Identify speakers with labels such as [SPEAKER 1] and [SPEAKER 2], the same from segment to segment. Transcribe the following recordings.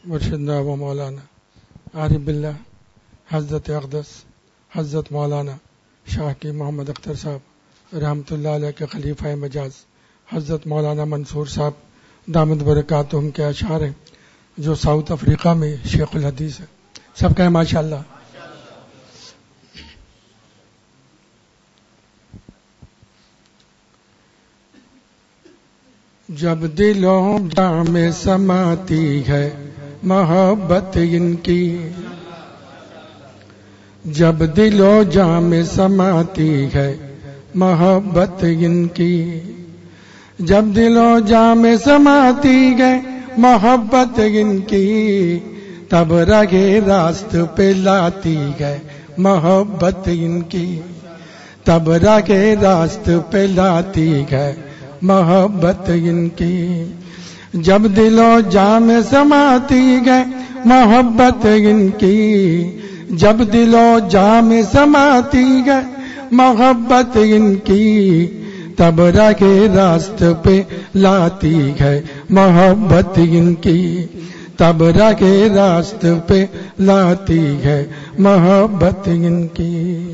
[SPEAKER 1] مرشدنا و مولانا عارف باللہ حضرت اقدس حضرت مولانا شاہ کی محمد اختر صاحب رحمۃ اللہ علیہ کے خلیفہ مجاز حضرت مولانا منصور صاحب دامت برکاتہم کے اشعار ہیں جو ساؤتھ افریقہ میں شیخ الحدیث ہے. سب کہیں ماشاء اللہ. جب دلوں جام میں سماتی ہے محبت ان کی، جب دلوں جام میں سماتی ہے محبت ان کی، جب دلوں جام میں سماتی ہے محبت ان کی، تب رگے راست پہ لاتی ہے محبت ان کی، تب رگے راست پہ لاتی ہے محبت ان کی. جب دلوں جام سماتی گئے محبت ان کی، جب دلوں جام سماتی گئے محبت ان کی، تب رگے راست پہ لاتی ہے محبت ان کی، تب رگے راست پہ لاتی ہے محبت ان کی.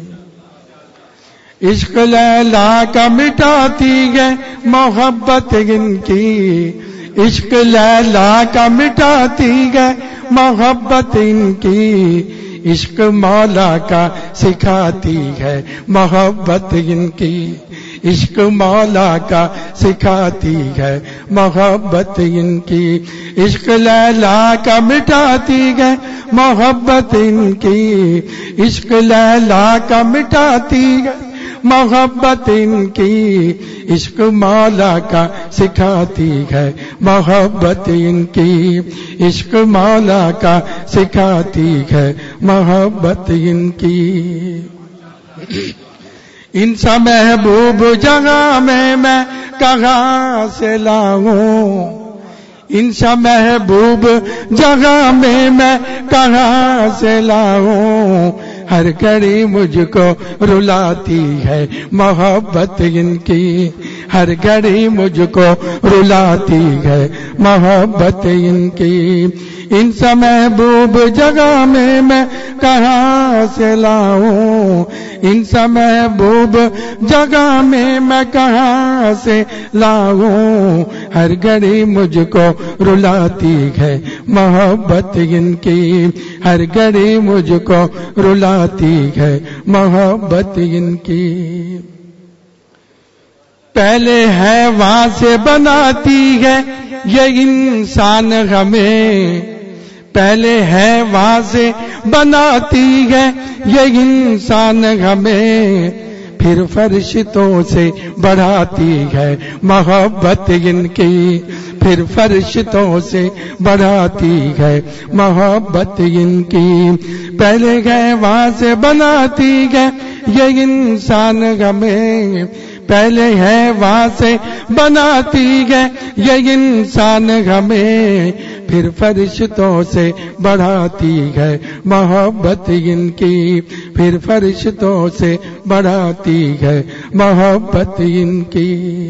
[SPEAKER 1] عشق لیلا کا مٹاتی ہے محبت ان کی، عشق لیلا کا مٹاتی ہے محبت ان کی، عشق مولا کا سکھاتی ہے محبت ان کی، عشق مولا کا سکھاتی ہے محبت ان کی. عشق لیلا کا مٹاتی ہے محبت ان کی، عشق لیلا کا مٹاتی ہے محبت ان کی، عشق مولا کا سکھاتی ہے محبت ان کی، عشق مولا کا سکھاتی ہے محبت ان کی. ان سا محبوب جگہ میں کہاں سے لاؤں، ان سا محبوب جگہ میں کہاں سے لاؤں، ہر گھڑی مجھ کو رلاتی ہے محبت ان کی، ہر گھڑی مجھ کو رلاتی ہے محبت ان کی. ان سا محبوب جگہ میں کہاں سے لاؤں، ان سا محبوب جگہ میں کہاں سے لاؤں، ہر گھڑی مجھ کو رلاتی ہے محبت ان کی، ہر گھڑی مجھ کو رلاتی ہے محبت ان کی. پہلے ہے وہاں سے بناتی ہے یہ انسان ہمیں، پہلے ہے وہاں سے بناتی ہے یہ انسان ہمیں، پھر فرشتوں سے بڑھاتی ہے محبت ان کی، پھر فرشتوں سے بڑھاتی ہے محبت ان کی. پہلے گئے وہاں سے بناتی ہے یہ انسان ہمیں، پہلے ہے وہاں سے بناتی ہے یہ انسان ہمیں، پھر فرشتوں سے بڑھاتی ہے محبت ان کی، پھر فرشتوں سے بڑھاتی ہے محبت ان کی.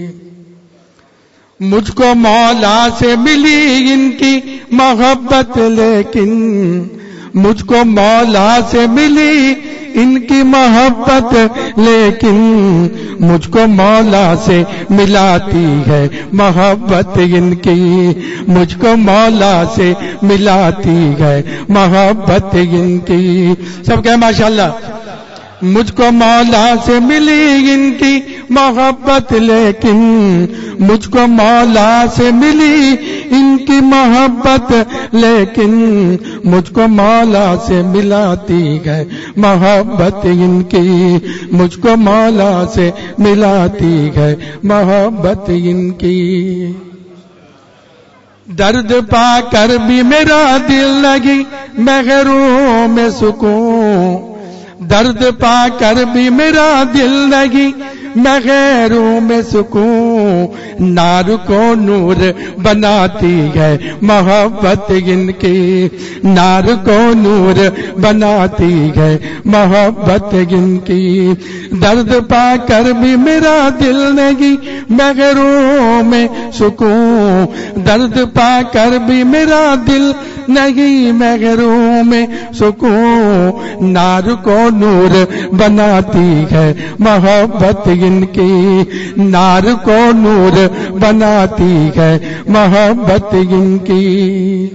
[SPEAKER 1] مجھ کو مولا سے ملی ان کی محبت، لیکن مجھ کو مولا سے ملی ان کی محبت، لیکن مجھ کو مولا سے ملاتی ہے محبت ان کی، مجھ کو مولا سے ملاتی ہے محبت ان کی. سب کہیں ماشاءاللہ. مجھ کو مولا سے ملی ان کی محبت، لیکن مجھ کو مولا سے ملی ان کی محبت، لیکن مجھ کو مولا سے ملاتی ہے محبت ان کی، مجھ کو مولا سے ملاتی ہے محبت ان کی. درد پا کر بھی میرا دل لگی محروم میں سکون، درد پا کر بھی میرا دل لگی میں غیروں میں سکون، نار کو نور بناتی ہے محبت ان کی، نار کو نور بناتی ہے محبت ان کی۔ درد پا کر بھی میرا دل نہیں میں غیروں میں سکون، درد پا کر بھی میرا دل نہیں میں غیروں میں سکون، نار کو نور بناتی ہے محبت ان کی، نار کو نور بناتی ہے محبت ان کی۔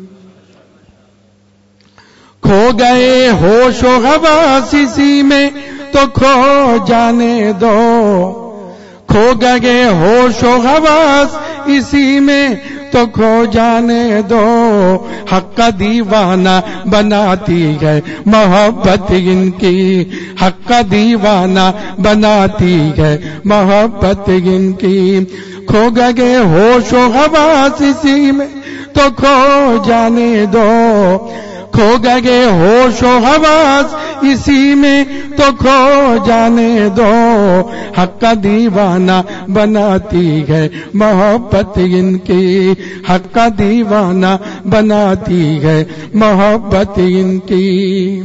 [SPEAKER 1] کھو گئے ہوش و حواس اسی میں تو کھو جانے دو، کھو گئے ہوش و حواس اسی میں تو کھو جانے دو، حق کا دیوانہ بناتی ہے محبت ان کی، حق کا دیوانہ بناتی ہے محبت ان کی۔ کھو گئے ہوش و حواس اسی میں تو کھو جانے دو، کھو گئے ہوش و حواس اسی میں تو کھو جانے دو، حق کا دیوانہ بناتی ہے محبت ان کی، حق کا دیوانہ بناتی ہے محبت ان کی۔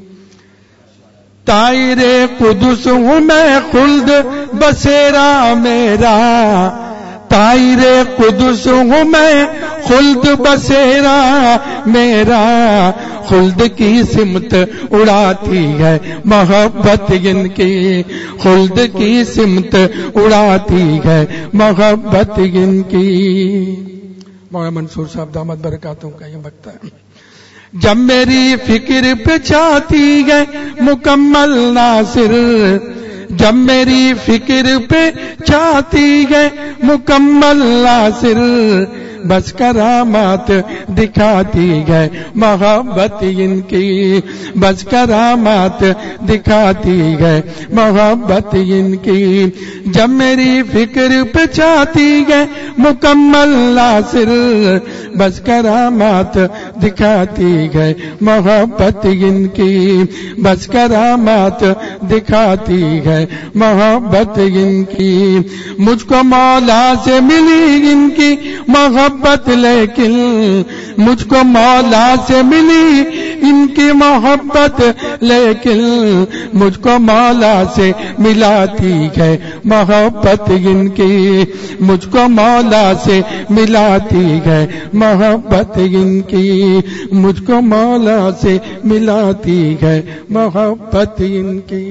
[SPEAKER 1] طائر قدس ہوں میں خلد بسیرا میرا، طائر قدس ہوں میں خلد بسیرا میرا، خلد کی سمت اڑاتی ہے محبت ان کی، خلد کی سمت اڑاتی ہے محبت ان کی۔ مولانا منصور صاحب دامت برکاتوں کا یہ وقت ہے۔ جب میری فکر پہ چھاتی ہے مکمل ناصر، جب میری فکر پہ چھاتی ہے مکمل ناصر، بس کرامات دکھاتی ہے محبت ان کی، بس کرامات دکھاتی ہے محبت ان کی۔ جب میری فکر پہ چھاتی ہے مکمل ناصر، بس کرامات دکھاتی ہے محبت ان کی، بس کرامات دکھاتی ہے محبت ان کی۔ مجھ کو مولا سے ملی ان کی محبت، لیکن مجھ کو مولا سے ملی ان کی محبت، لیکن مجھ کو مولا سے ملاتی ہے محبت ان کی، مجھ کو مولا سے ملاتی ہے محبت ان کی، مجھ کو مولا سے ملاتی ہے محبت ان کی۔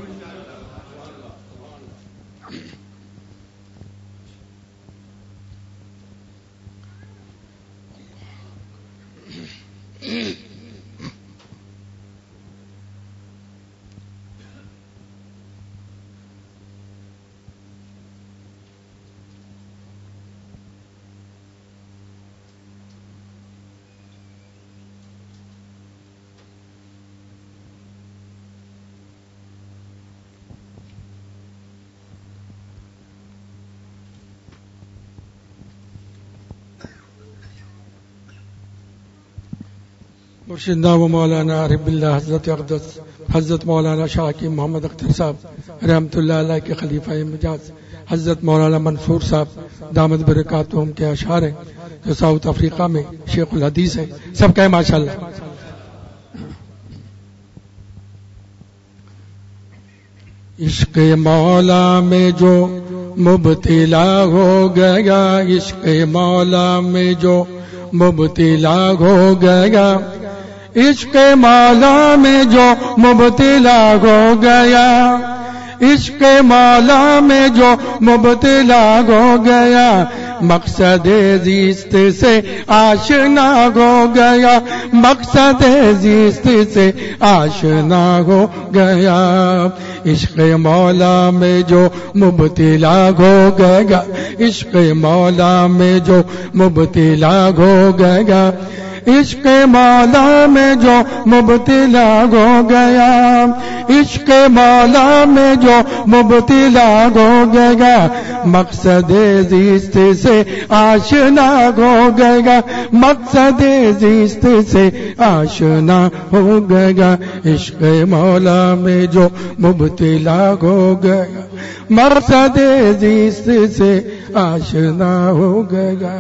[SPEAKER 1] مرشدنا و مولانا عارف باللہ حضرت اقدس حضرت مولانا شاہ کی محمد اختر صاحب رحمۃ اللہ علیہ کے خلیفہ مجاز حضرت مولانا منصور صاحب دامت برکاتہم کے اشعار ہیں جو ساؤتھ افریقہ میں شیخ الحدیث ہیں، سب کہیں ماشاءاللہ۔ عشق مولا میں جو مبتلا ہو گیا، عشق مولا میں جو مبتلا ہو گیا، عشق مولا میں جو مبتلا ہو گیا، عشق مولا میں جو مبتلا ہو گیا، مقصد زیست سے آشنا ہو گیا، مقصد زیست سے آشنا ہو گیا، عشق مولا میں جو مبتلا ہو گیا، عشق مولا میں جو مبتلا ہو گیا، عشق مولا میں جو مبتلا ہو گیا، عشق مولا میں جو مبتلا ہو گیا، مقصد زیست سے آشنا ہو گیا، مقصد زیست سے آشنا ہو گیا، عشق مولا میں جو مبتلا ہو گیا، مقصد زیست سے آشنا ہو گیا۔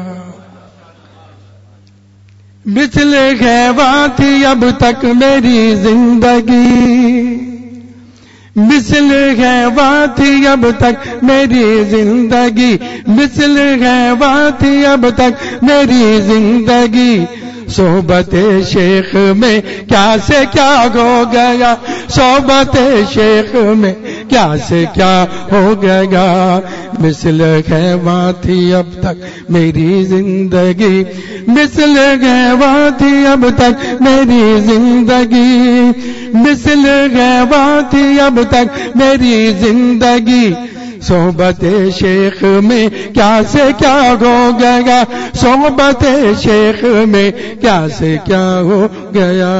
[SPEAKER 1] مثل خیوا تھی اب تک میری زندگی، مثل خیوا تھی اب تک میری زندگی، مثل خیوا تھی اب تک میری زندگی، صحبت شیخ میں کیا سے کیا ہو گیا، صحبت شیخ میں کیا سے کیا ہو گیا، مثل خیوا تھی اب تک میری زندگی، مثل خیوا تھی اب تک میری زندگی، مثل خیوا تھی اب تک میری زندگی، صحبت شیخ میں کیا سے کیا ہو گیا، صحبت شیخ میں کیا سے کیا ہو گیا،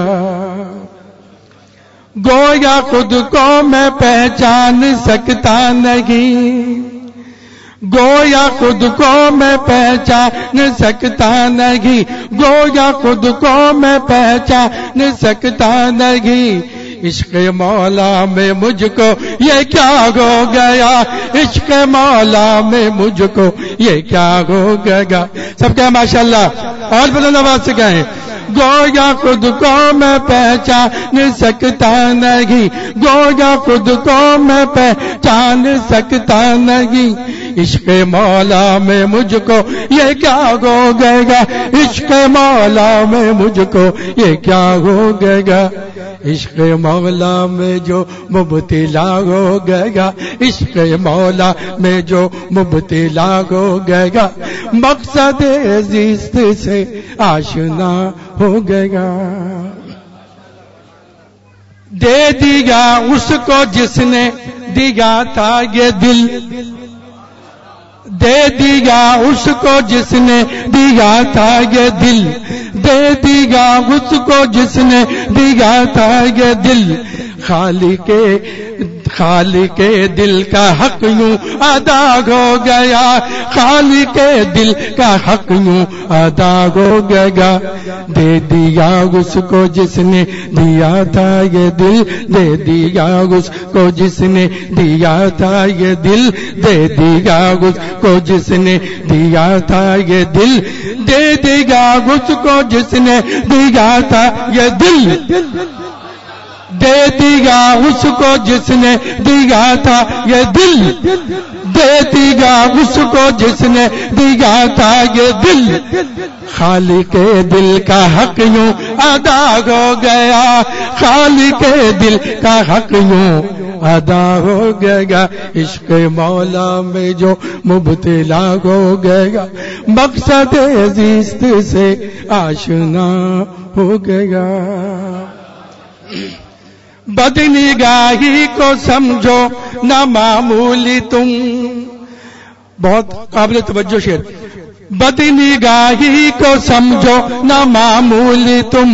[SPEAKER 1] گویا خود کو میں پہچان سکتا نہیں، گویا خود کو میں پہچان سکتا نہیں، گویا خود کو میں پہچان سکتا نہیں، عشق مولا میں مجھ کو یہ کیا ہو گیا، عشق مولا میں مجھ کو یہ کیا ہو گیا، سب کہیں ماشاءاللہ، اور بلند آواز سے کہیں، گویا خود کو میں پہچان سکتا نہیں، گویا خود کو میں پہچان سکتا نہیں، عشق مولا میں مجھ کو یہ کیا ہو گیا، عشق مولا میں مجھ کو یہ کیا ہو گیا، عشق مولا میں جو مبتلا ہو گیا، عشق مولا میں جو مبتلا ہو گیا، مقصد زیست سے آشنا ہو گیا، دے دیا اس کو جس نے دیا تھا یہ دل، دے دیا اس کو جس نے دیا تھا یہ دل، دے دیا اس کو جس نے دیا تھا یہ دل، خالق کے دل کا حق یوں ادا ہو گیا، خالق کے دل کا حق یوں ادا ہو گیا، دے دیا اس کو جس نے دیا تھا یہ دل، دے دیا اس کو جس نے دیا تھا یہ دل، دے دیا اس کو جس نے دیا تھا یہ دل، دے دیا اس کو جس نے دیا تھا یہ دل، دے دیا اس کو جس نے دیا تھا یہ دل، دے دیا اس کو جس نے دیا تھا یہ دل، خالق کے دل کا حق یوں ادا ہو گیا، خالق کے دل کا حق یوں ادا ہو گیا، عشق مولا میں جو مبتلا ہو گیا، مقصد زیست سے آشنا ہو گیا، بدنگاہی کو سمجھو نہ معمولی تم، بہت قابل توجہ شعر، بدنگاہی کو سمجھو نہ معمولی تم،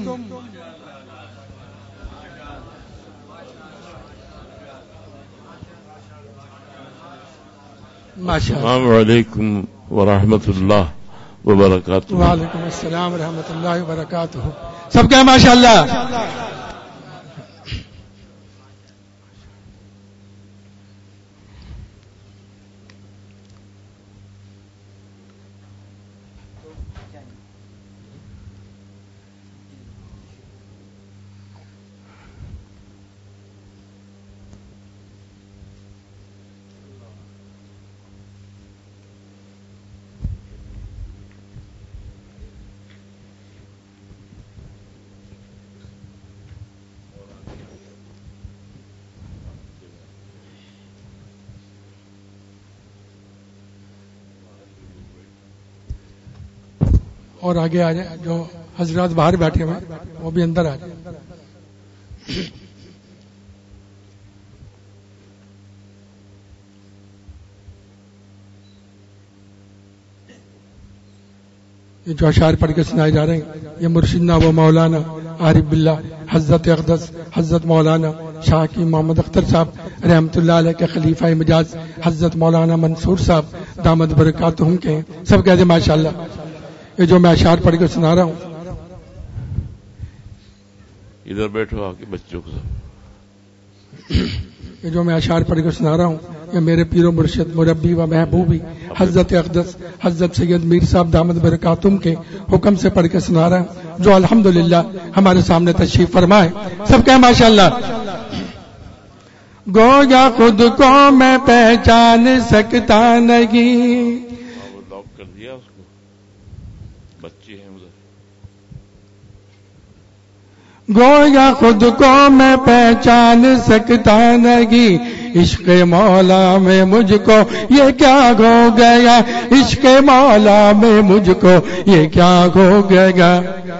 [SPEAKER 2] السلام علیکم ورحمۃ اللہ وبرکاتہ۔
[SPEAKER 1] وعلیکم السلام ورحمۃ اللہ وبرکاتہ، سب کہیں ماشاءاللہ۔ اور آگے آ جائیں، جو حضرات باہر بیٹھے ہوئے وہ بھی اندر آ جائیں۔ یہ جو اشعار پڑھ کے سنائے جا رہے ہیں یہ مرشدنا و مولانا عارف باللہ حضرت اقدس حضرت مولانا شاہ کی محمد اختر صاحب رحمۃ اللہ علیہ کے خلیفہ مجاز حضرت مولانا منصور صاحب دامت برکاتہم کے ہیں. سب کہتے ہیں ماشاءاللہ. یہ جو میں اشعار پڑھ کے سنا رہا ہوں
[SPEAKER 2] ادھر بیٹھو آ کے بچوں کو.
[SPEAKER 1] یہ جو میں اشعار پڑھ کے سنا رہا ہوں یہ میرے پیر و مرشد مربی و محبوبی حضرت اقدس حضرت سید میر صاحب دامت برکاتہم کے حکم سے پڑھ کے سنا رہا ہوں جو الحمدللہ ہمارے سامنے تشریف فرمائے. سب کہیں ماشاءاللہ. گویا خود کو میں پہچان سکتا نہیں.
[SPEAKER 2] لاک کر دیا اس کو. بچے ہیں ادھر.
[SPEAKER 1] گویا خود کو میں پہچان سکتا نہیں. عشق مولا میں مجھ کو یہ کیا ہو گیا. عشق مولا میں مجھ کو یہ کیا ہو گیا.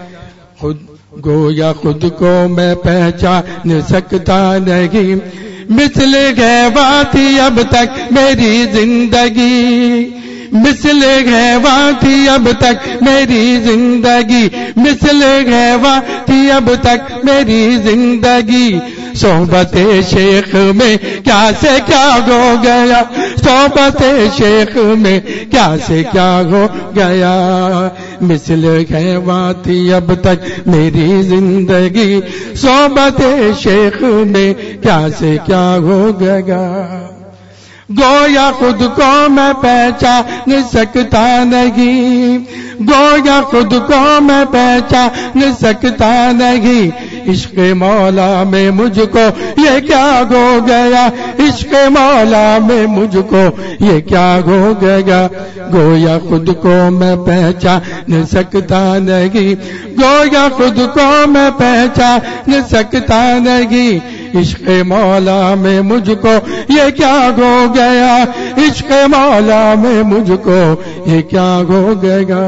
[SPEAKER 1] گویا خود کو میں پہچان سکتا نہیں. مثل غیبا تھی اب تک میری زندگی. مثل غیبا تھی اب تک میری زندگی. مثل غیبا تھی اب تک میری زندگی. صحبت شیخ میں کیا سے کیا ہو گیا. صحبت شیخ میں کیا سے کیا ہو گیا. مثل غیبا تھی اب تک میری زندگی. صحبت شیخ میں کیا سے کیا ہو گیا. گویا خود کو میں پہچان سکتا نہیں. گویا خود کو میں پہچان سکتا نہیں. عشق مولا میں مجھ کو یہ کیا ہو گیا. عشق مولا میں مجھ کو یہ کیا ہو گیا. گویا خود کو میں پہچان سکتا نہیں. گویا خود کو میں پہچان سکتا نہیں. عشق مولا میں مجھ کو یہ کیا ہو گیا. عشق مولا میں مجھ کو یہ کیا ہو گیا.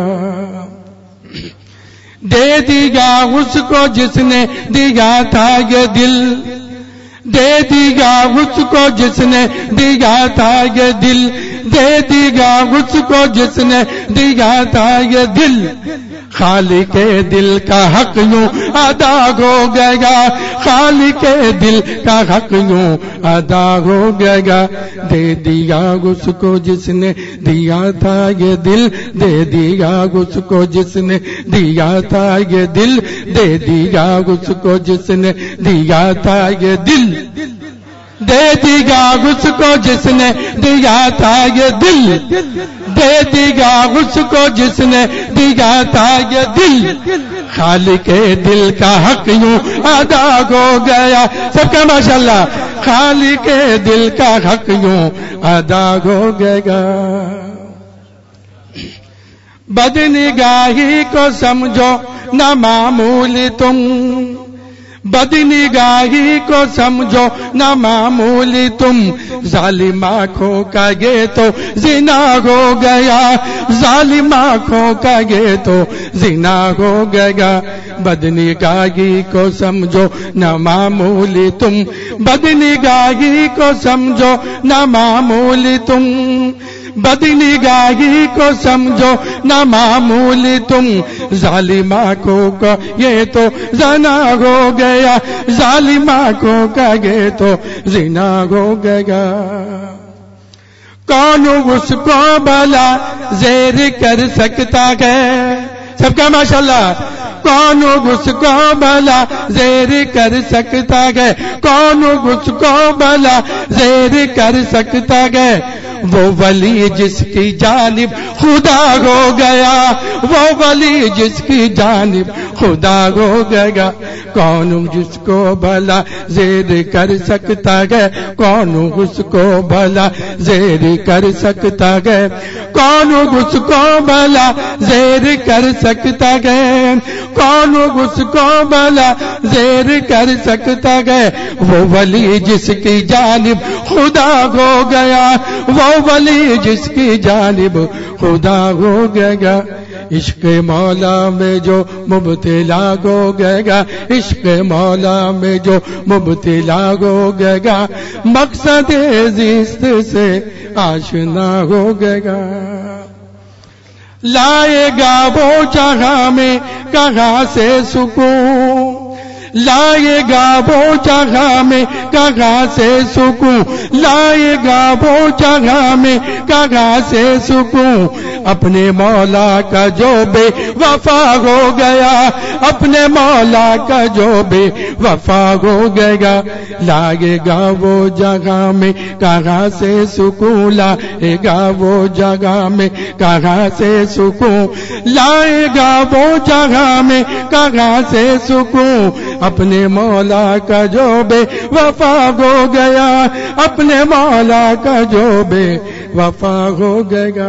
[SPEAKER 1] دے دیا اس کو جس نے دیا تھا یہ دل. دے دیا اس کو جس نے دیا تھا یہ دل. دے دیا اس کو جس نے دیا تھا یہ دل. خالق دل کا حق یوں ادا ہو گیا. خالق دل کا حق یوں ادا ہو گیا. دے دیا اس کو جس نے دیا تھا یہ دل. دے دیا اس کو جس نے دیا تھا یہ دل. دے دیا اس کو جس نے دیا تھا یہ دل. دے دیا اس کو جس نے دیا تھا یہ دل. دے دیا اس کو جس نے دیا تھا یہ دل. خالق دل کا حق یوں ادا ہو گیا. سب کا ماشاءاللہ. خالق دل کا حق یوں ادا ہو گیا. بدنگاہی کو سمجھو نہ معمولی تم. بدنگاہی کو سمجھو نہ معمولی تم. ظالم آنکھوں کا یہ تو زنا ہو گیا. ظالم آنکھوں کا یہ تو زنا ہو گیا. بدنگاہی کو سمجھو نہ معمولی تم. بدنگاہی کو سمجھو نہ معمولی تم. بدنگاہی کو سمجھو نہ معمولی تم. ظالم آنکھوں کا یہ تو زنا ہو گیا. ظالم آنکھوں کا یہ تو زنا ہو گیا. کون اس کو بھلا زیر کر سکتا ہے. سب کا ماشاءاللہ. کون اس کو بھلا زیر کر سکتا ہے. کون اس کو بھلا زیر کر سکتا ہے. وہ ولی جس کی جانب خدا ہو گیا. وہ ولی جس کی جانب خدا ہو گیا. کون جس کو بھلا زیر کر سکتا ہے. کون اس کو بھلا زیر کر سکتا ہے. کون اس کو بھلا زیر کر سکتا ہے. کون اس کو بھلا زیر کر سکتا ہے. وہ ولی جس کی جانب خدا ہو گیا. وہ ولی جس کی جانب خدا ہو گیا. عشق مولا میں جو مبتلا ہو گیا. عشق مولا میں جو مبتلا ہو گیا. مقصد زیست سے آشنا ہو گیا. لائے گا وہ جہاں میں کہاں سے سکون، لائے گا وہ جگہ میں کہاں سے سکون، لائے گا وہ جگہ میں کہاں سے سکون، اپنے مولا کا جو بے وفا ہو گیا، اپنے مولا کا جو بے وفا ہو گیا، لائے گا وہ جگہ میں کہاں سے سکون، لائے گا وہ جگہ میں کہاں سے سکون، لائے گا وہ جگہ میں کہاں سے سکون، اپنے مولا کا جو بے وفا ہو گیا، اپنے مولا کا جو بے وفا ہو گیا،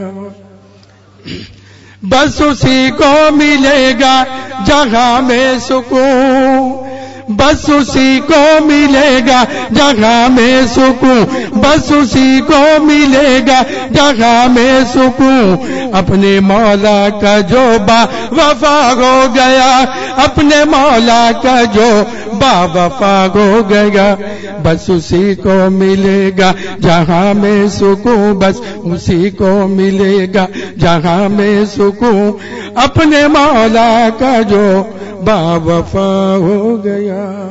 [SPEAKER 1] بس اسی کو ملے گا جہاں میں سکون، بس اسی کو ملے گا جگہ میں سکون، بس اسی کو ملے گا جگہ میں سکون، اپنے مولا کا جو با وفا ہو گیا، اپنے مولا کا جو با وفا ہو گیا، بس اسی کو ملے گا جہاں میں سکون، بس اسی کو ملے گا جہاں میں سکون، اپنے مولا کا جو با وفا ہو گیا۔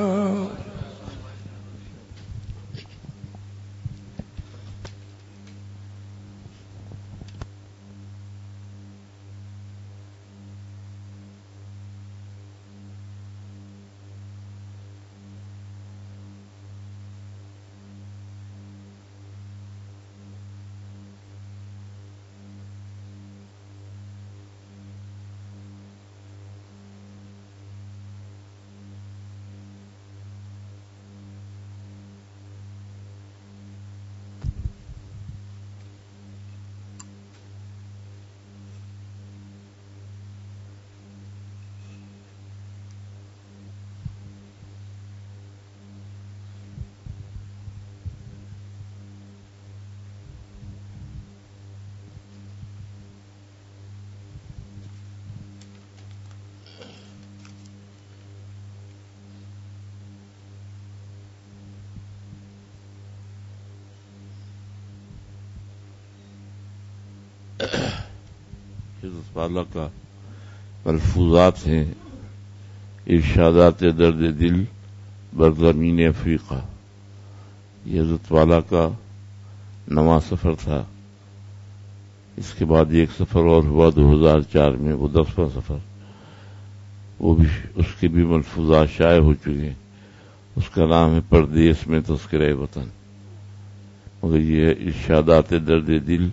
[SPEAKER 2] حضرت والا کا ملفوظات ہیں، ارشادات درد دل برزمین افریقہ۔ یہ حضرت والا کا نواں سفر تھا، اس کے بعد ایک سفر اور ہوا 2004 میں، وہ 10واں سفر، وہ بھی اس کے بھی ملفوظات شائع ہو چکے ہیں۔ اس کا نام ہے پردیس میں تذکرہ وطن، مگر یہ ارشادات درد دل،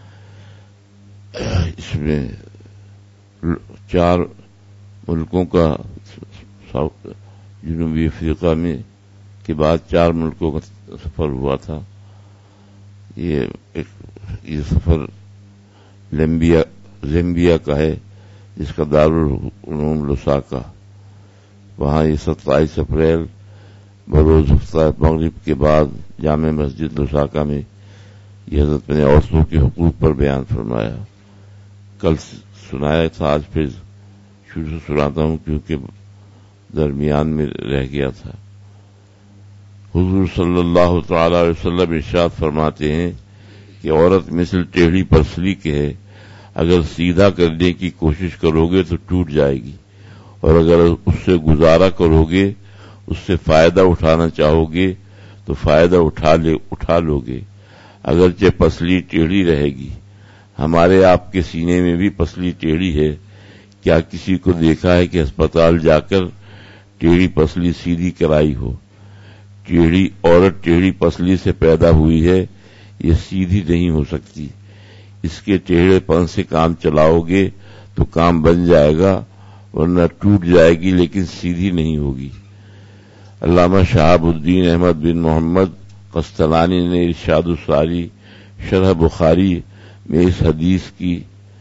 [SPEAKER 2] اس میں 4 ملکوں کا، جنوبی افریقہ میں کے بعد 4 ملکوں کا سفر ہوا تھا۔ یہ سفر زیمبیا کا ہے، جس کا دارالعلوم لوساکا، وہاں یہ 27 اپریل بروز ہفتہ مغرب کے بعد جامع مسجد لوساکا میں یہ حضرت نے عورتوں کے حقوق پر بیان فرمایا۔ کل سنایا تھا، آج پھر شروع سے سناتا ہوں کیونکہ درمیان میں رہ گیا تھا۔ حضور صلی اللہ تعالی علیہ وسلم ارشاد فرماتے ہیں کہ عورت مثل ٹیڑھی پسلی کے ہے، اگر سیدھا کرنے کی کوشش کرو گے تو ٹوٹ جائے گی، اور اگر اس سے گزارا کرو گے، اس سے فائدہ اٹھانا چاہو گے تو فائدہ اٹھا لو گے، اگرچہ پسلی ٹیڑھی رہے گی۔ ہمارے آپ کے سینے میں بھی پسلی ٹیڑھی ہے، کیا کسی کو دیکھا ہے کہ ہسپتال جا کر ٹیڑھی پسلی سیدھی کرائی ہو؟ ٹیڑھی عورت ٹیڑھی پسلی سے پیدا ہوئی ہے، یہ سیدھی نہیں ہو سکتی۔ اس کے ٹیڑھے پن سے کام چلاؤ گے تو کام بن جائے گا، ورنہ ٹوٹ جائے گی لیکن سیدھی نہیں ہوگی۔ علامہ شہاب الدین احمد بن محمد قسطلانی نے ارشاد الساری شرح بخاری میں اس حدیث کی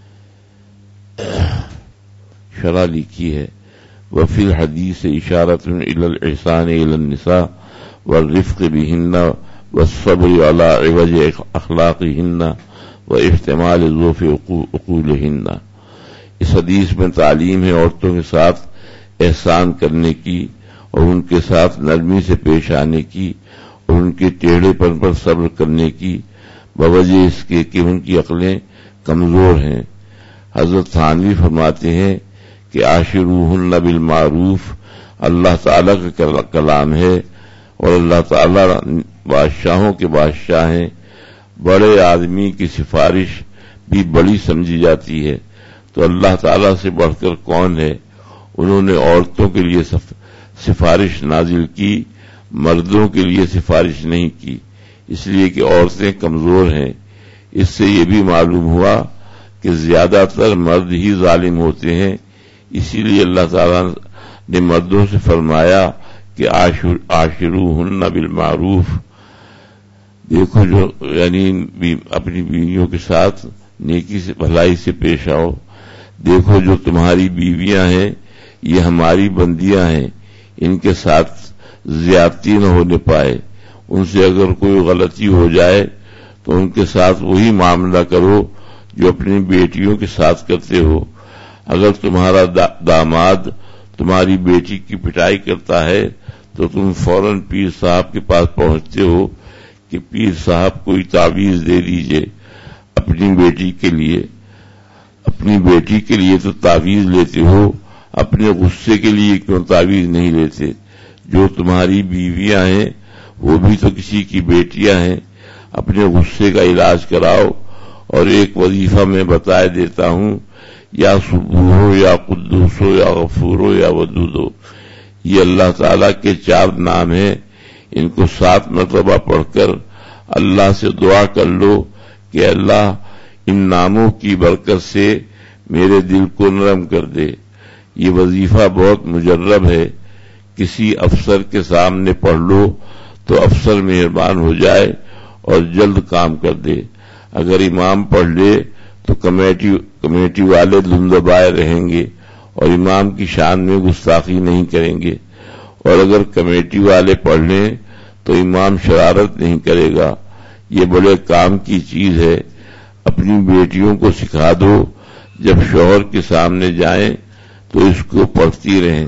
[SPEAKER 2] شرح لکھی ہے۔ وفی الحدیث اشارۃ الی الاحسان الی النساء والرفق بہن والصبر علی عوج اخلاقہن واحتمال ضعف عقولہن۔ اس حدیث میں تعلیم ہے عورتوں کے ساتھ احسان کرنے کی اور ان کے ساتھ نرمی سے پیش آنے کی اور ان کے ٹیڑھے پن پر صبر کرنے کی، بوجہ اس کے کہ ان کی عقلیں کمزور ہیں۔ حضرت تھانوی فرماتے ہیں کہ عاشروہن بالمعروف اللہ تعالیٰ کا کلام ہے، اور اللہ تعالیٰ بادشاہوں کے بادشاہ ہیں، بڑے آدمی کی سفارش بھی بڑی سمجھی جاتی ہے، تو اللہ تعالیٰ سے بڑھ کر کون ہے؟ انہوں نے عورتوں کے لیے سفارش نازل کی، مردوں کے لیے سفارش نہیں کی، اس لیے کہ عورتیں کمزور ہیں۔ اس سے یہ بھی معلوم ہوا کہ زیادہ تر مرد ہی ظالم ہوتے ہیں، اسی لیے اللہ تعالیٰ نے مردوں سے فرمایا کہ عاشروہن بالمعروف۔ دیکھو جو یعنی اپنی بیویوں کے ساتھ نیکی سے بھلائی سے پیش آؤ۔ دیکھو جو تمہاری بیویاں ہیں یہ ہماری بندیاں ہیں، ان کے ساتھ زیادتی نہ ہونے پائے، ان سے اگر کوئی غلطی ہو جائے تو ان کے ساتھ وہی معاملہ کرو جو اپنی بیٹیوں کے ساتھ کرتے ہو۔ اگر تمہارا داماد تمہاری بیٹی کی پٹائی کرتا ہے تو تم فوراً پیر صاحب کے پاس پہنچتے ہو کہ پیر صاحب کوئی تعویذ دے دیجئے اپنی بیٹی کے لیے۔ اپنی بیٹی کے لیے تو تعویذ لیتے ہو، اپنے غصے کے لیے کیوں تعویذ نہیں لیتے؟ جو تمہاری بیویاں ہیں وہ بھی تو کسی کی بیٹیاں ہیں، اپنے غصے کا علاج کراؤ۔ اور ایک وظیفہ میں بتائے دیتا ہوں، یا سبوح ہو یا قدوس ہو یا غفور ہو یا ودود ہو، یہ اللہ تعالیٰ کے 4 نام ہیں، ان کو 7 مرتبہ پڑھ کر اللہ سے دعا کر لو کہ اللہ ان ناموں کی برکت سے میرے دل کو نرم کر دے۔ یہ وظیفہ بہت مجرب ہے، کسی افسر کے سامنے پڑھ لو تو افسر مہربان ہو جائے اور جلد کام کر دے۔ اگر امام پڑھ لے تو کمیٹی والے دھن دبائے رہیں گے اور امام کی شان میں گستاخی نہیں کریں گے، اور اگر کمیٹی والے پڑھ لیں تو امام شرارت نہیں کرے گا۔ یہ بڑے کام کی چیز ہے، اپنی بیٹیوں کو سکھا دو، جب شوہر کے سامنے جائیں تو اس کو پڑھتی رہیں،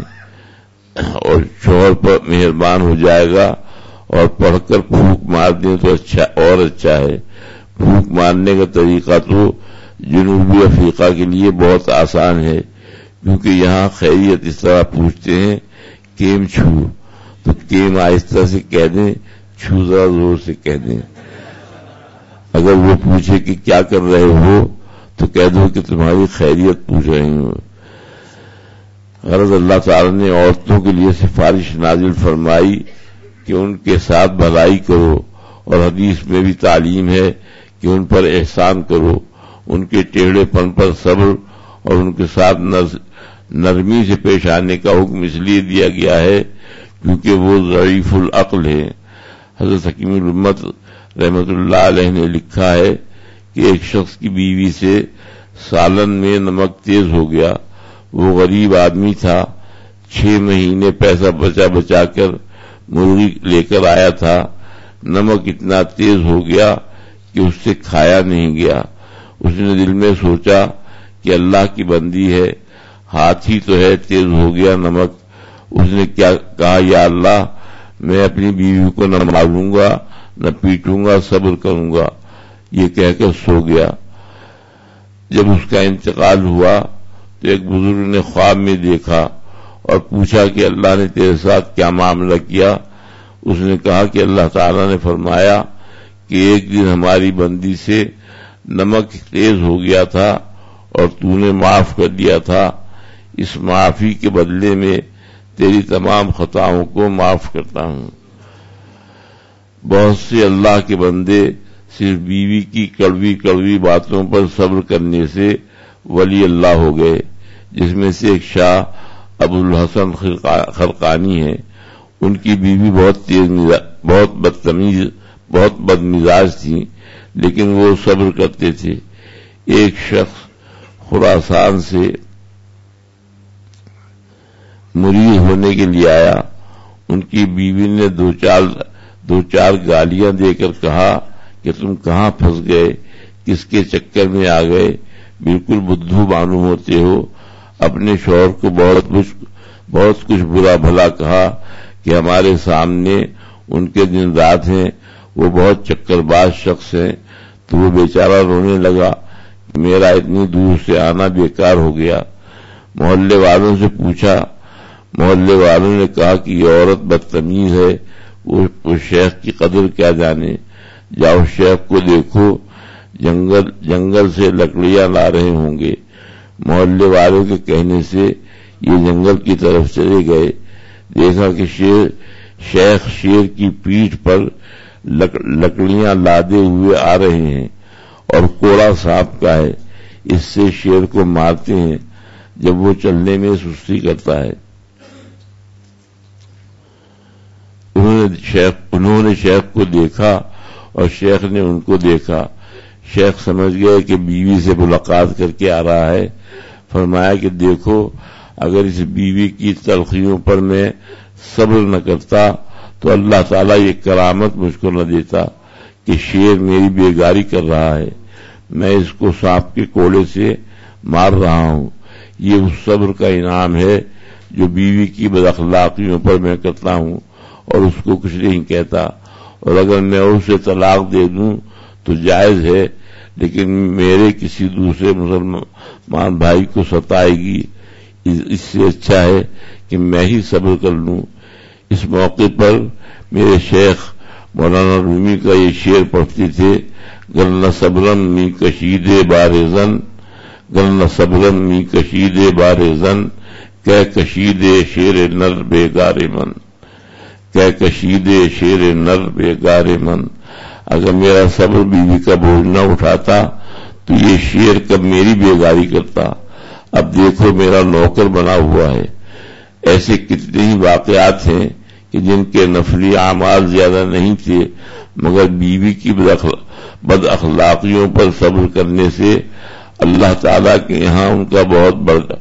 [SPEAKER 2] اور شوہر پر مہربان ہو جائے گا، اور پڑھ کر پھونک مار دیں تو اچھا ہے۔ پھونک مارنے کا طریقہ تو جنوبی افریقہ کے لیے بہت آسان ہے، کیونکہ یہاں خیریت اس طرح پوچھتے ہیں کیم چھو، تو کیم آہستہ سے کہہ دیں، چھو ذرا زور سے کہہ دیں۔ اگر وہ پوچھے کہ کیا کر رہے ہو تو کہہ دو کہ تمہاری خیریت پوچھ رہی ہوں۔ غرض اللہ تعالیٰ نے عورتوں کے لیے سفارش نازل فرمائی کہ ان کے ساتھ بھلائی کرو، اور حدیث میں بھی تعلیم ہے کہ ان پر احسان کرو، ان کے ٹیڑھے پن پر صبر اور ان کے ساتھ نرمی سے پیش آنے کا حکم اس لیے دیا گیا ہے کیونکہ وہ ضعیف العقل ہیں۔ حضرت حکیم الامت رحمت اللہ علیہ نے لکھا ہے کہ ایک شخص کی بیوی سے سالن میں نمک تیز ہو گیا، وہ غریب آدمی تھا، 6 مہینے پیسہ بچا کر مرغی لے کر آیا تھا، نمک اتنا تیز ہو گیا کہ اس سے کھایا نہیں گیا۔ اس نے دل میں سوچا کہ اللہ کی بندی ہے، ہاتھ ہی تو ہے، تیز ہو گیا نمک۔ اس نے کیا کہا، یا اللہ میں اپنی بیوی کو نہ ماروں گا نہ پیٹوں گا، صبر کروں گا، یہ کہہ کر سو گیا۔ جب اس کا انتقال ہوا تو ایک بزرگ نے خواب میں دیکھا اور پوچھا کہ اللہ نے تیرے ساتھ کیا معاملہ کیا؟ اس نے کہا کہ اللہ تعالیٰ نے فرمایا کہ ایک دن ہماری بندی سے نمک تیز ہو گیا تھا اور تو نے معاف کر دیا تھا، اس معافی کے بدلے میں تیری تمام خطاؤں کو معاف کرتا ہوں۔ بہت سے اللہ کے بندے صرف بیوی کی کڑوی باتوں پر صبر کرنے سے ولی اللہ ہو گئے، جس میں سے ایک شاہ ابو الحسن خرقانی ہیں۔ ان کی بیوی بہت بد مزاج تھی، لیکن وہ صبر کرتے تھے۔ ایک شخص خراسان سے مرید ہونے کے لیے آیا، ان کی بیوی نے دو چار گالیاں دے کر کہا کہ تم کہاں پھنس گئے، کس کے چکر میں آ گئے، بالکل بدھو معلوم ہوتے ہو۔ اپنے شوہر کو بہت کچھ برا بھلا کہا کہ ہمارے سامنے ان کے دن رات ہیں، وہ بہت چکر باز شخص ہیں۔ تو وہ بیچارہ رونے لگا میرا اتنی دور سے آنا بیکار ہو گیا۔ محلے والوں سے پوچھا، محلے والوں نے کہا کہ یہ عورت بدتمیز ہے، وہ شیخ کی قدر کیا جانے، جاؤ شیخ کو دیکھو، جنگل سے لکڑیاں لا رہے ہوں گے۔ محلے والوں کے کہنے سے یہ جنگل کی طرف چلے گئے، دیکھا کہ شیخ شیر کی پیٹھ پر لکڑیاں لادے ہوئے آ رہے ہیں اور کوڑا سانپ کا ہے، اس سے شیر کو مارتے ہیں جب وہ چلنے میں سستی کرتا ہے۔ انہوں نے شیخ کو دیکھا اور شیخ نے ان کو دیکھا۔ شیخ سمجھ گئے کہ بیوی سے ملاقات کر کے آ رہا ہے۔ فرمایا کہ دیکھو، اگر اس بیوی کی تلخیوں پر میں صبر نہ کرتا تو اللہ تعالیٰ یہ کرامت مجھ کو نہ دیتا کہ شیر میری بیگاری کر رہا ہے، میں اس کو سانپ کے کوڑے سے مار رہا ہوں۔ یہ اس صبر کا انعام ہے جو بیوی کی بد اخلاقیوں پر میں کرتا ہوں اور اس کو کچھ نہیں کہتا، اور اگر میں اسے طلاق دے دوں تو جائز ہے، لیکن میرے کسی دوسرے مسلمان بھائی کو ستائے گی، اس سے اچھا ہے کہ میں ہی صبر کر لوں۔ اس موقع پر میرے شیخ مولانا رومی کا یہ شعر پڑھتے تھے، گرنہ صبرم می کشید بارزن، گرنہ صبرم می کشید بارزن، کہ کشید شیر نر بیگار من، کہ کشید شیر نر بیگار من۔ اگر میرا صبر بیوی کا بوجھ نہ اٹھاتا تو یہ شیر کب میری بیگاری کرتا۔ اب دیکھو میرا نوکر بنا ہوا ہے۔ ایسے کتنے ہی واقعات ہیں کہ جن کے نفلی اعمال زیادہ نہیں تھے، مگر بیوی کی بد اخلاقیوں پر صبر کرنے سے اللہ تعالیٰ کے یہاں ان کا بہت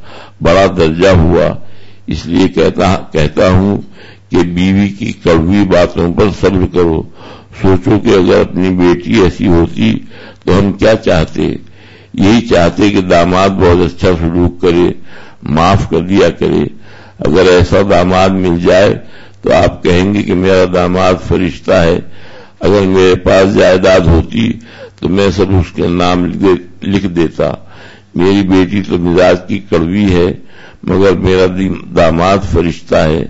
[SPEAKER 2] بڑا درجہ ہوا۔ اس لیے کہتا ہوں کہ بیوی کی کڑوی باتوں پر صبر کرو۔ سوچو کہ اگر اپنی بیٹی ایسی ہوتی تو ہم کیا چاہتے؟ یہی چاہتے کہ داماد بہت اچھا سلوک کرے، معاف کر دیا کرے۔ اگر ایسا داماد مل جائے تو آپ کہیں گے کہ میرا داماد فرشتہ ہے۔ اگر میرے پاس جائیداد ہوتی تو میں سب اس کے نام لکھ دیتا۔ میری بیٹی تو مزاج کی کڑوی ہے، مگر میرا داماد فرشتہ ہے،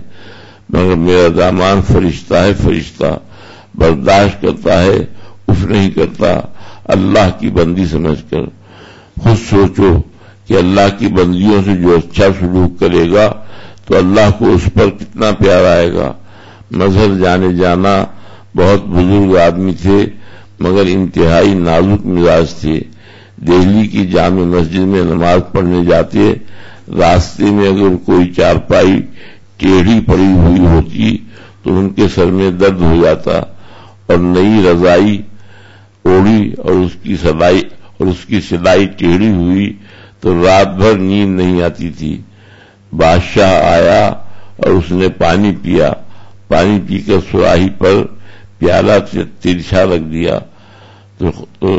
[SPEAKER 2] فرشتہ برداشت کرتا ہے، اف نہیں کرتا، اللہ کی بندی سمجھ کر۔ خود سوچو کہ اللہ کی بندیوں سے جو اچھا سلوک کرے گا تو اللہ کو اس پر کتنا پیار آئے گا۔ مظہر جانے جانا بہت بزرگ آدمی تھے، مگر انتہائی نازک مزاج تھے۔ دہلی کی جامع مسجد میں نماز پڑھنے جاتے، راستے میں اگر کوئی چارپائی ٹیڑھی پڑی ہوئی ہوتی تو ان کے سر میں درد ہو جاتا، اور نئی رضائی اوڑی اور اس کی سلائی ٹیڑھی ہوئی تو رات بھر نیند نہیں آتی تھی۔ بادشاہ آیا اور اس نے پانی پیا، پانی پی کر سراہی پر پیالہ ترچھا رکھ دیا تو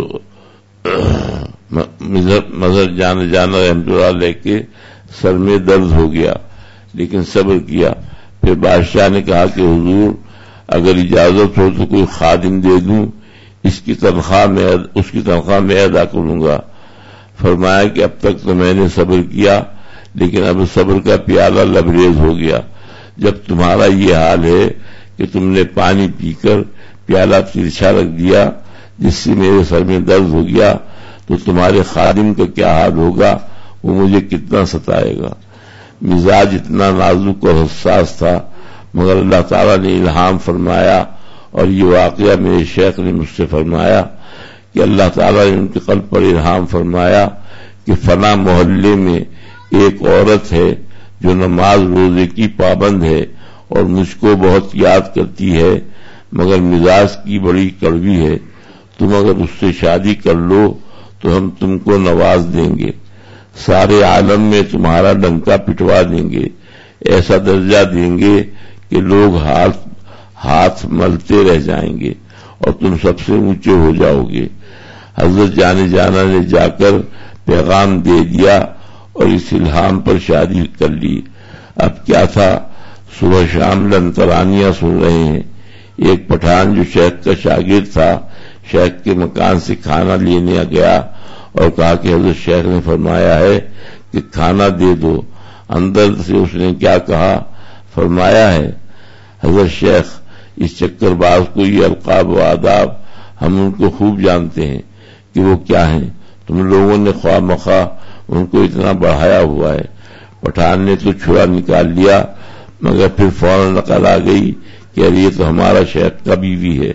[SPEAKER 2] مظہر جانا رحمت اللہ علیہ کے سر میں درد ہو گیا، لیکن صبر کیا۔ پھر بادشاہ نے کہا کہ حضور اگر اجازت ہو تو کوئی خادم دے دوں، اس کی تنخواہ میں ادا کروں گا۔ فرمایا کہ اب تک تو میں نے صبر کیا، لیکن اب صبر کا پیالہ لبریز ہو گیا۔ جب تمہارا یہ حال ہے کہ تم نے پانی پی کر پیالہ ترچھا رکھ دیا جس سے میرے سر میں درد ہو گیا، تو تمہارے خادم کا کیا حال ہوگا، وہ مجھے کتنا ستائے گا۔ مزاج اتنا نازک اور حساس تھا، مگر اللہ تعالیٰ نے الہام فرمایا، اور یہ واقعہ میرے شیخ نے مجھ سے فرمایا کہ اللہ تعالیٰ نے ان کے قلب پر الہام فرمایا کہ فلاں محلے میں ایک عورت ہے جو نماز روزے کی پابند ہے اور مجھ کو بہت یاد کرتی ہے، مگر مزاج کی بڑی کڑوی ہے۔ تم اگر اس سے شادی کر لو تو ہم تم کو نواز دیں گے، سارے عالم میں تمہارا ڈنکا پٹوا دیں گے، ایسا درجہ دیں گے کہ لوگ ہاتھ ملتے رہ جائیں گے اور تم سب سے اونچے ہو جاؤ گے۔ حضرت جانا نے جا کر پیغام دے دیا اور اس الہام پر شادی کر لی۔ اب کیا تھا، صبح شام لنترانیاں سن رہے ہیں۔ ایک پٹھان جو شیخ کا شاگرد تھا شیخ کے مکان سے کھانا لینے گیا اور کہا کہ حضرت شیخ نے فرمایا ہے کہ کھانا دے دو. اندر سے اس نے کیا کہا؟ فرمایا ہے حضرت شیخ اس چکر باز کو یہ القاب و آداب ہم ان کو خوب جانتے ہیں کہ وہ کیا ہیں. تم لوگوں نے خواہ مخواہ ان کو اتنا بڑھایا ہوا ہے. پٹھان نے تو چھڑا نکال لیا مگر پھر فوراً نقل آ گئی کہ یہ تو ہمارا شیخ کا بیوی ہے.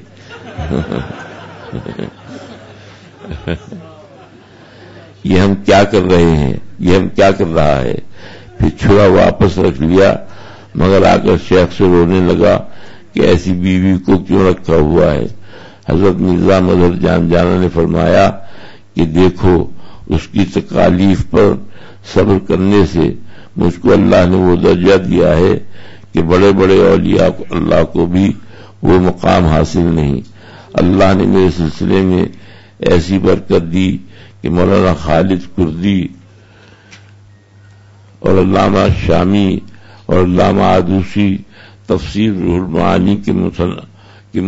[SPEAKER 2] یہ ہم کیا کر رہے ہیں، یہ ہم کیا کر رہا ہے. پھر چھڑا واپس رکھ لیا مگر آ کر شیخ سے رونے لگا کہ ایسی بیوی کو کیوں رکھا ہوا ہے. حضرت مرزا مظہر جان جانا نے فرمایا کہ دیکھو اس کی تکالیف پر صبر کرنے سے مجھ کو اللہ نے وہ درجہ دیا ہے کہ بڑے بڑے اولیاء اللہ کو بھی وہ مقام حاصل نہیں. اللہ نے میرے سلسلے میں ایسی برکت دی کہ مولانا خالد کردی اور علامہ شامی اور علامہ آدوسی تفسیر روح المعانی کے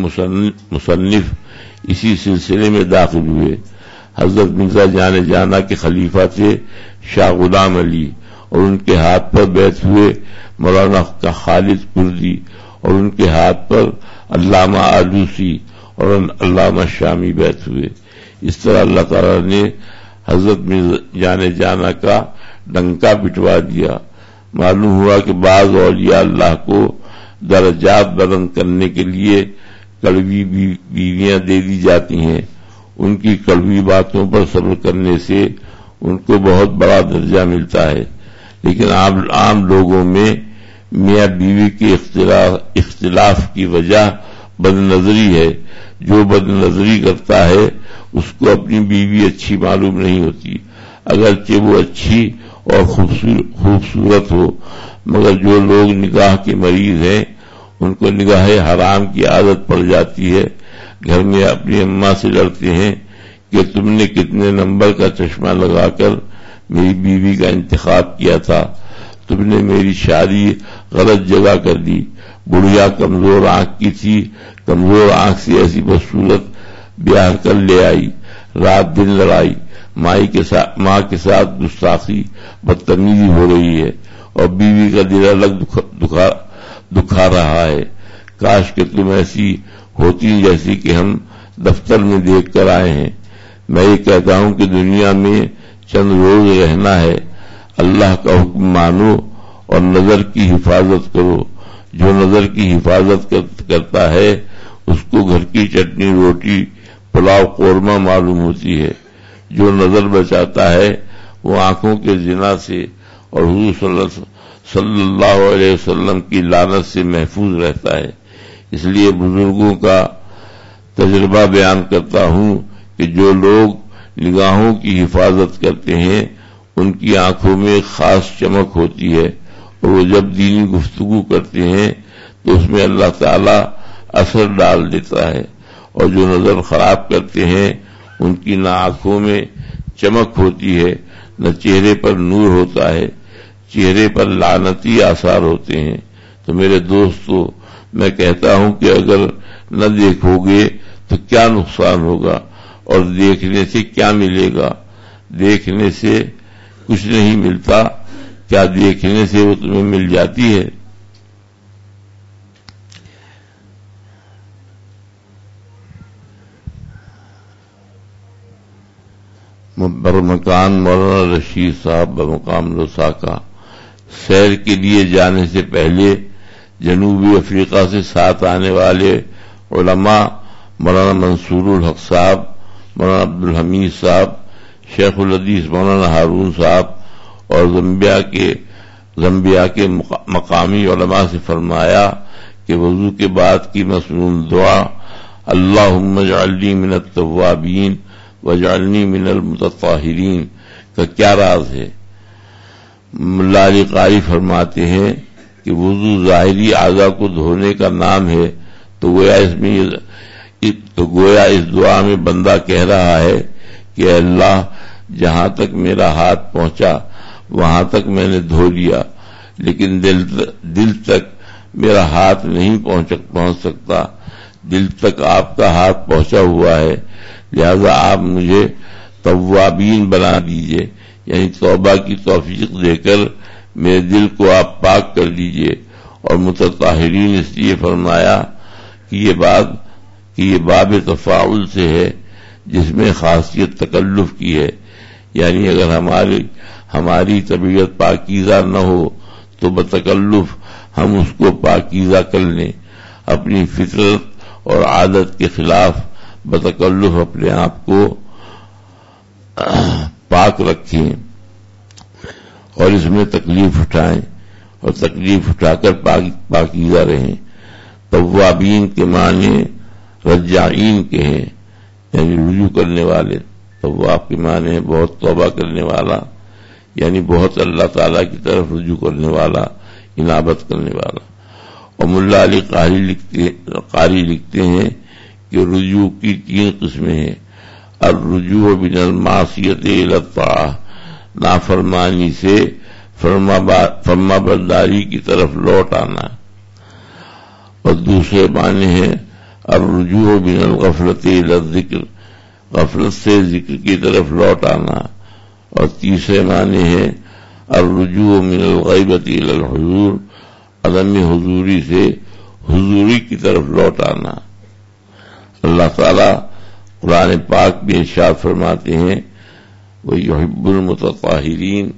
[SPEAKER 2] مصنف اسی سلسلے میں داخل ہوئے. حضرت مرزا جان جانا کے خلیفہ تھے شاہ غلام علی اور ان کے ہاتھ پر بیعت ہوئے مولانا خالد کردی اور ان کے ہاتھ پر علامہ آلوسی اور علامہ شامی بیعت ہوئے. اس طرح اللہ تعالی نے حضرت جان جانا کا ڈنکا پٹوا دیا. معلوم ہوا کہ بعض اولیاء اللہ کو درجات بلند کرنے کے لیے کڑوی بیویاں دے دی جاتی ہیں. ان کی کڑوی باتوں پر صبر کرنے سے ان کو بہت بڑا درجہ ملتا ہے. لیکن عام لوگوں میں میاں بیوی کے اختلاف کی وجہ بد نظری ہے. جو بد نظری کرتا ہے اس کو اپنی بیوی اچھی معلوم نہیں ہوتی اگرچہ وہ اچھی اور خوبصورت ہو. مگر جو لوگ نگاہ کے مریض ہیں ان کو نگاہ حرام کی عادت پڑ جاتی ہے. گھر میں اپنی اماں سے لڑتے ہیں کہ تم نے کتنے نمبر کا چشمہ لگا کر میری بیوی کا انتخاب کیا تھا، تم نے میری شادی غلط جگہ کر دی. بڑھیا کمزور آنکھ کی تھی، کمزور آنکھ سے ایسی بدصورت بیاہ کر لے آئی. رات دن لڑائی، ماں کے ساتھ گستاخی بدتمیزی ہو رہی ہے اور بیوی کا دل الگ دکھا رہا ہے. کاش کہ تم ایسی ہوتی جیسی کہ ہم دفتر میں دیکھ کر آئے ہیں. میں یہ کہتا ہوں کہ دنیا میں چند روز رہنا ہے. اللہ کا حکم مانو اور نظر کی حفاظت کرو. جو نظر کی حفاظت کرتا ہے اس کو گھر کی چٹنی روٹی پلاؤ قورمہ معلوم ہوتی ہے. جو نظر بچاتا ہے وہ آنکھوں کے زنا سے اور حضور صلی اللہ علیہ وسلم کی لعنت سے محفوظ رہتا ہے. اس لیے بزرگوں کا تجربہ بیان کرتا ہوں کہ جو لوگ نگاہوں کی حفاظت کرتے ہیں ان کی آنکھوں میں خاص چمک ہوتی ہے اور وہ جب دینی گفتگو کرتے ہیں تو اس میں اللہ تعالی اثر ڈال دیتا ہے. اور جو نظر خراب کرتے ہیں ان کی نہ آنکھوں میں چمک ہوتی ہے نہ چہرے پر نور ہوتا ہے، چہرے پر لعنتی آثار ہوتے ہیں. تو میرے دوستو، میں کہتا ہوں کہ اگر نہ دیکھو گے تو کیا نقصان ہوگا اور دیکھنے سے کیا ملے گا؟ دیکھنے سے کچھ نہیں ملتا. کیا دیکھنے سے وہ تمہیں مل جاتی ہے؟ برمکان مولانا رشید صاحب بمقام لوساکا سیر کے لیے جانے سے پہلے جنوبی افریقہ سے ساتھ آنے والے علماء مولانا منصور الحق صاحب، مولانا عبدالحمید صاحب، شیخ الحدیث مولانا ہارون صاحب اور زمبیا کے مقامی علماء سے فرمایا کہ وضو کے بعد کی مسنون دعا اللہم اجعلنی من التوابین واجعلنی من المتطہرین کا کیا راز ہے؟ ملا علی قاری فرماتے ہیں کہ وضو ظاہری اعضاء کو دھونے کا نام ہے تو گویا اس دعا میں بندہ کہہ رہا ہے کہ اے اللہ جہاں تک میرا ہاتھ پہنچا وہاں تک میں نے دھو لیا، لیکن دل تک میرا ہاتھ نہیں پہنچ سکتا. دل تک آپ کا ہاتھ پہنچا ہوا ہے، لہذا آپ مجھے توابین بنا دیجئے، یعنی توبہ کی توفیق دے کر میرے دل کو آپ پاک کر دیجئے۔ اور متطہرین اس لیے فرمایا کہ یہ باب تفاعل سے ہے، جس میں خاصیت تکلف کی ہے، یعنی اگر ہماری طبیعت پاکیزہ نہ ہو تو بتکلف ہم اس کو پاکیزہ کر لیں، اپنی فطرت اور عادت کے خلاف بتکلف اپنے آپ کو پاک رکھیں اور اس میں تکلیف اٹھائیں اور تکلیف اٹھا کر پاکیزہ رہیں۔ توابین کے معنی رجاعین کے ہیں، یعنی رجوع کرنے والے۔ تواب کے معنی ہے بہت توبہ کرنے والا، یعنی بہت اللہ تعالیٰ کی طرف رجوع کرنے والا، انابت کرنے والا۔ اور ملا علی قاری لکھتے ہیں کہ رجوع کی 3 قسمیں ہیں۔ الرجوع من المعصیت الی الطاعہ، نافرمانی سے فرما برداری کی طرف لوٹ آنا، اور دوسرے معنی ہے الرجوع من الغفلۃ الی الذکر، غفلت سے ذکر کی طرف لوٹ آنا، اور تیسرے معنی ہے الرجوع من الغیبۃ الی الحضور، عدم حضوری سے حضوری کی طرف لوٹ آنا۔ اللہ تعالی قرآن پاک میں ارشاد فرماتے ہیں وَيُحِبُّ الْمُتَطَہِّرِينَ،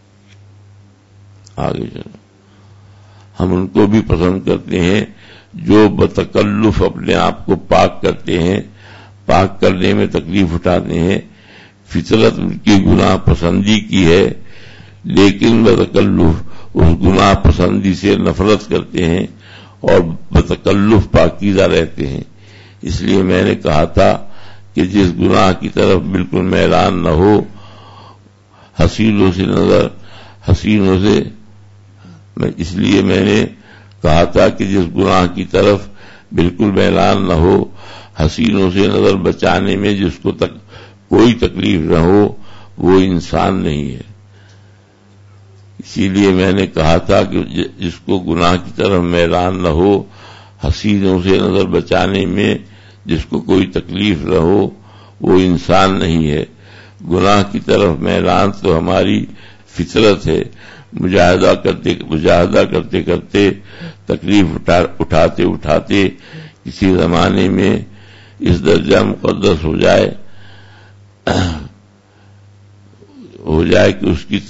[SPEAKER 2] آگے چلو، ہم ان کو بھی پسند کرتے ہیں جو بتکلف اپنے آپ کو پاک کرتے ہیں، پاک کرنے میں تکلیف اٹھاتے ہیں۔ فطرت ان کی گناہ پسندی کی ہے، لیکن بتکلف اس گناہ پسندی سے نفرت کرتے ہیں اور بتکلف پاکیزہ رہتے ہیں۔ اس لیے میں نے کہا تھا کہ جس گناہ کی طرف بالکل میلان نہ ہو، حسینوں سے اس لیے میں نے کہا تھا کہ جس گناہ کی طرف بالکل میلان نہ ہو، حسینوں سے نظر بچانے میں جس کو کوئی تکلیف نہ ہو، وہ انسان نہیں ہے۔ اسی لیے میں نے کہا تھا کہ جس کو گناہ کی طرف میلان نہ ہو، حسینوں سے نظر بچانے میں جس کو کوئی تکلیف نہ ہو، وہ انسان نہیں ہے۔ گناہ کی طرف میلان تو ہماری فطرت ہے۔ مجاہدہ کرتے کرتے تکلیف اٹھاتے کسی زمانے میں اس درجہ مقدس ہو جائے کہ اس کی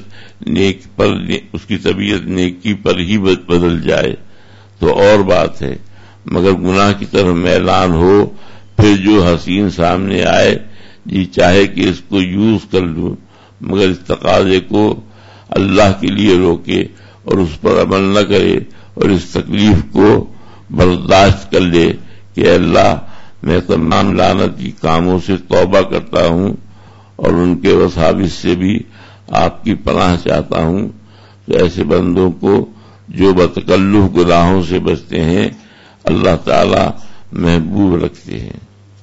[SPEAKER 2] طبیعت نیکی پر ہی بدل جائے تو اور بات ہے، مگر گناہ کی طرف میلان ہو، پھر جو حسین سامنے آئے جی چاہے کہ اس کو یوز کر لوں، مگر اس تقاضے کو اللہ کے لیے روکے اور اس پر عمل نہ کرے اور اس تکلیف کو برداشت کر لے کہ اے اللہ میں تمام لعنتی کاموں سے توبہ کرتا ہوں اور ان کے وساوس سے بھی آپ کی پناہ چاہتا ہوں، تو ایسے بندوں کو جو بتکلف گناہوں سے بچتے ہیں اللہ تعالی محبوب رکھتے ہیں۔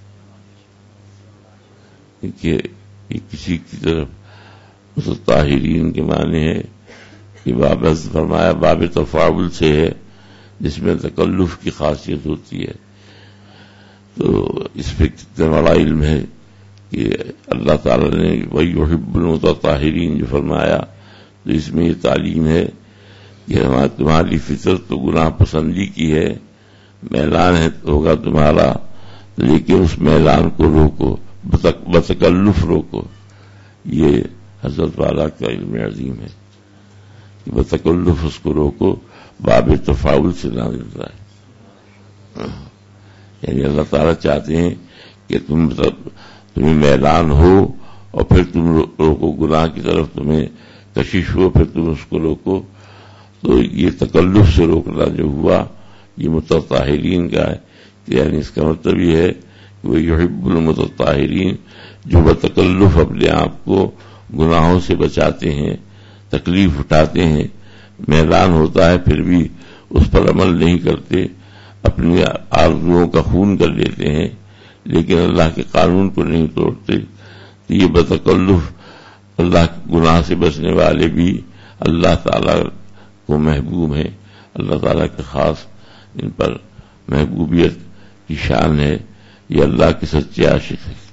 [SPEAKER 2] کہ کسی کی طرف متطہرین کے معنی ہے کہ فرمایا باب تفاعل سے ہے، جس میں تکلف کی خاصیت ہوتی ہے۔ تو اس پہ کتنا بڑا علم ہے کہ اللہ تعالی نے وَيُحِبُّ الْمُتَطَہِّرِينَ جو فرمایا، تو اس میں یہ تعلیم ہے کہ تمہاری فطرت تو گناہ پسندی کی ہے، میلان ہوگا تمہارا، لیکن اس میلان کو روکو، بتکلف روکو۔ یہ حضرت والا کا علم عظیم ہے کہ بتکلف اس کو روکو، باب تفاعل سے نازل ہوتا ہے۔ یعنی اللہ تعالیٰ چاہتے ہیں کہ تمہیں میلان ہو اور پھر تم روکو، گناہ کی طرف تمہیں کشش ہو پھر تم اس کو روکو۔ تو یہ تکلف سے روکنا جو ہوا یہ متطہرین کا ہے، یعنی اس کا مطلب یہ ہے کہ وہ یحب المتطہرین جو بتکلف اپنے آپ کو گناہوں سے بچاتے ہیں، تکلیف اٹھاتے ہیں، میلان ہوتا ہے پھر بھی اس پر عمل نہیں کرتے، اپنی آرزوؤں کا خون کر لیتے ہیں لیکن اللہ کے قانون کو نہیں توڑتے۔ تو یہ بتکلف اللہ گناہ سے بچنے والے بھی اللہ تعالیٰ کو محبوب ہیں، اللہ تعالیٰ کے خاص ان پر محبوبیت کی شان ہے، یہ اللہ کے سچے عاشق ہیں۔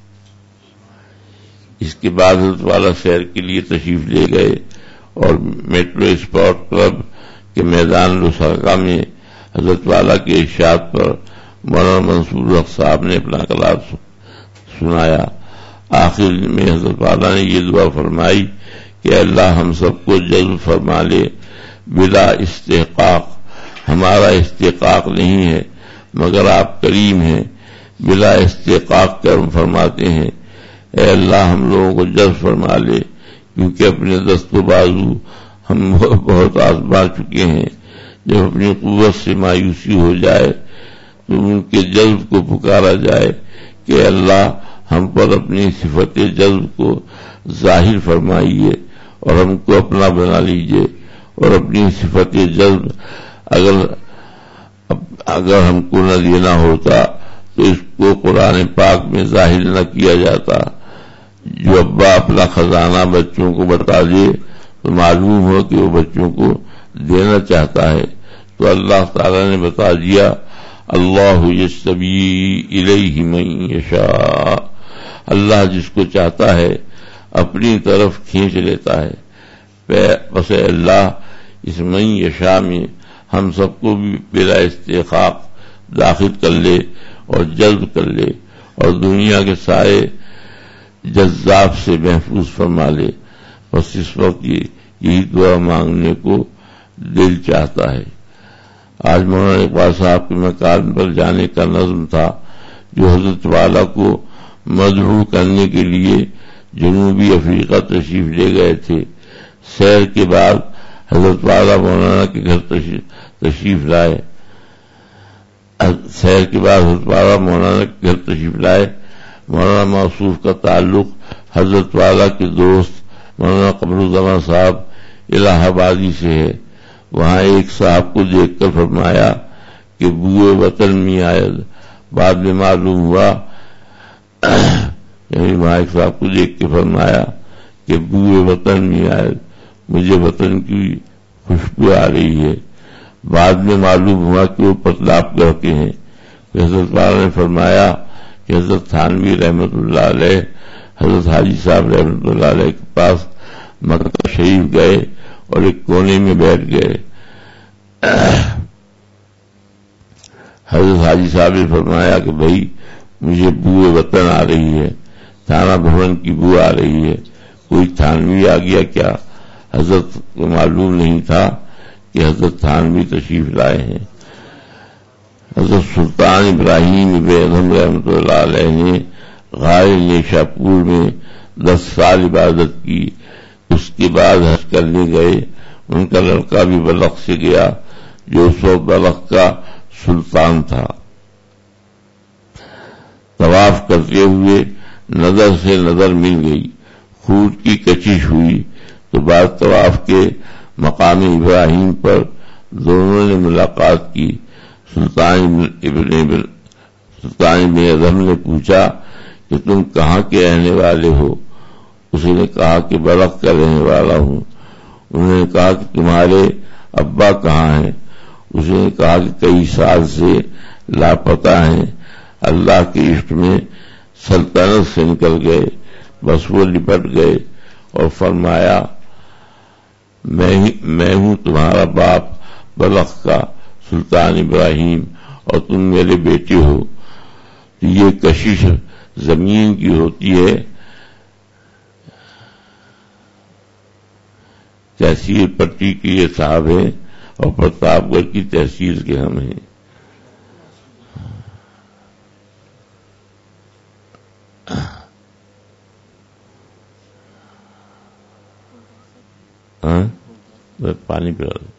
[SPEAKER 2] اس کے بعد حضرت والا سیر کے لیے تشریف لے گئے اور میٹرو اسپورٹ کلب کے میدان لساکا میں حضرت والا کے ارشاد پر مولانا منصور الحق صاحب نے اپنا کلام سنایا۔ آخر میں حضرت والا نے یہ دعا فرمائی کہ اللہ ہم سب کو جذب فرما لے بلا استحقاق، ہمارا استحقاق نہیں ہے مگر آپ کریم ہیں، بلا استحقاق کرم فرماتے ہیں۔ اے اللہ ہم لوگوں کو جذب فرما لے، کیونکہ اپنے دست و بازو ہم بہت آزما چکے ہیں۔ جب اپنی قوت سے مایوسی ہو جائے تو ان کے جذب کو پکارا جائے کہ اللہ ہم پر اپنی صفت جذب کو ظاہر فرمائیے اور ہم کو اپنا بنا لیجیے، اور اپنی صفت جذب اگر ہم کو نہ دینا ہوتا تو اس کو قرآن پاک میں ظاہر نہ کیا جاتا۔ جو ابا اپنا خزانہ بچوں کو بتا دے تو معلوم ہو کہ وہ بچوں کو دینا چاہتا ہے، تو اللہ تعالی نے بتا دیا اللہ یجتبی الیہ من یشاء، اللہ جس کو چاہتا ہے اپنی طرف کھینچ لیتا ہے۔ بس اللہ اس من یشاء میں ہم سب کو بھی بلا استحقاق داخل کر لے اور جذب کر لے اور دنیا کے سارے جذاب سے محفوظ فرما لے۔ بس اس وقت یہی دعا مانگنے کو دل چاہتا ہے۔ آج مولانا اقبال صاحب کے مکان پر جانے کا نظم تھا، جو حضرت والا کو مدعو کرنے کے لیے جنوبی افریقہ تشریف لے گئے تھے۔ سیر کے بعد حضرت والا مولانا کے گھر تشریف لائے۔ مولانا موصوف کا تعلق حضرت والا کے دوست مولانا قمرالزمان صاحب الہ آبادی سے ہے۔ وہاں ایک صاحب کو دیکھ کر فرمایا کہ بوئے وطن میں آید۔ بعد میں معلوم ہوا یعنی وہاں ایک صاحب کو دیکھ کے فرمایا کہ بوئے وطن میں آید، مجھے وطن کی خوشبو آ رہی ہے۔ بعد میں معلوم ہوا کہ وہ پتلاب گڑھ کے ہیں۔ حضرت والا نے فرمایا کہ حضرت تھانوی رحمت اللہ علیہ حضرت حاجی صاحب رحمت اللہ علیہ کے پاس مکہ شریف گئے اور ایک کونے میں بیٹھ گئے۔ حضرت حاجی صاحب نے فرمایا کہ بھائی مجھے بوئے وطن آ رہی ہے، تھانہ بھون کی بو آ رہی ہے، کوئی تھانوی آ گیا کیا؟ حضرت کو معلوم نہیں تھا کہ حضرت تھانوی تشریف لائے ہیں۔ حضرت سلطان ابراہیم ابن ادھم رحمۃ اللہ علیہ نے غار نیشا پور میں 10 سال عبادت کی۔ اس کے بعد حج کرنے گئے۔ ان کا لڑکا بھی بلخ سے گیا، جو اس وقت بلخ کا سلطان تھا۔ طواف کرتے ہوئے نظر سے نظر مل گئی، خون کی کشش ہوئی تو بعد طواف کے مقام ابراہیم پر دونوں نے ملاقات کی۔ سلطان ابن ادھم نے پوچھا کہ تم کہاں کے رہنے والے ہو؟ اس نے کہا کہ بلخ کا رہنے والا ہوں۔ انہوں نے کہا کہ تمہارے ابا کہاں ہیں؟ اس نے کہا کہ کئی سال سے لاپتہ ہیں، اللہ کے عشق میں سلطنت سے نکل گئے، بس وہ لپٹ گئے، اور فرمایا میں ہوں تمہارا باپ بلخ کا سلطان ابراہیم اور تم میرے بیٹے ہو۔ یہ کشش زمین کی ہوتی ہے، تحصیل پٹی کے یہ صاحب ہیں اور پرتاپ گڑھ کی تحصیل کے ہم ہیں۔ پانی پلا دو۔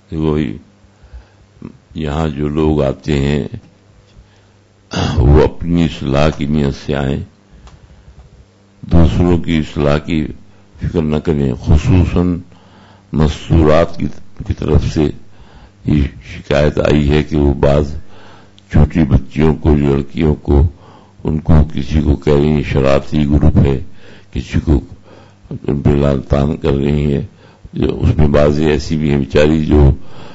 [SPEAKER 2] وہی یہاں جو لوگ آتے ہیں وہ اپنی اصلاح کی نیت سے آئیں، دوسروں کی اصلاح کی فکر نہ کریں. خصوصاً مستورات کی طرف سے یہ شکایت آئی ہے کہ وہ بعض چھوٹی بچیوں کو، لڑکیوں کو، ان کو کسی کو کہہ رہی ہیں شرارتی گروپ ہے، کسی کو ان پہ لعن طعن کر رہی ہیں. اس میں بعض ایسی بھی ہیں بیچاری جو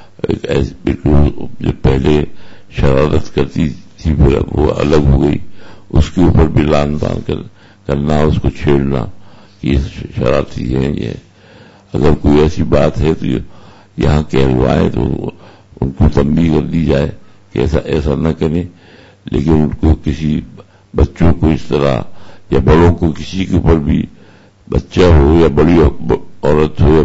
[SPEAKER 2] جو پہلے شرارت کرتی تھی وہ الگ ہو گئی، اس کے اوپر بھی لعن طعن کرنا، اس کو چھیڑنا کہ یہ شرارتی ہیں. یہ اگر کوئی ایسی بات ہے تو یہاں کہلوائیں تو ان کو تنبیہ کر دی جائے کہ ایسا نہ کریں. لیکن ان کو کسی بچوں کو اس طرح یا بڑوں کو کسی کے اوپر بھی، بچہ ہو یا بڑی عورت ہو،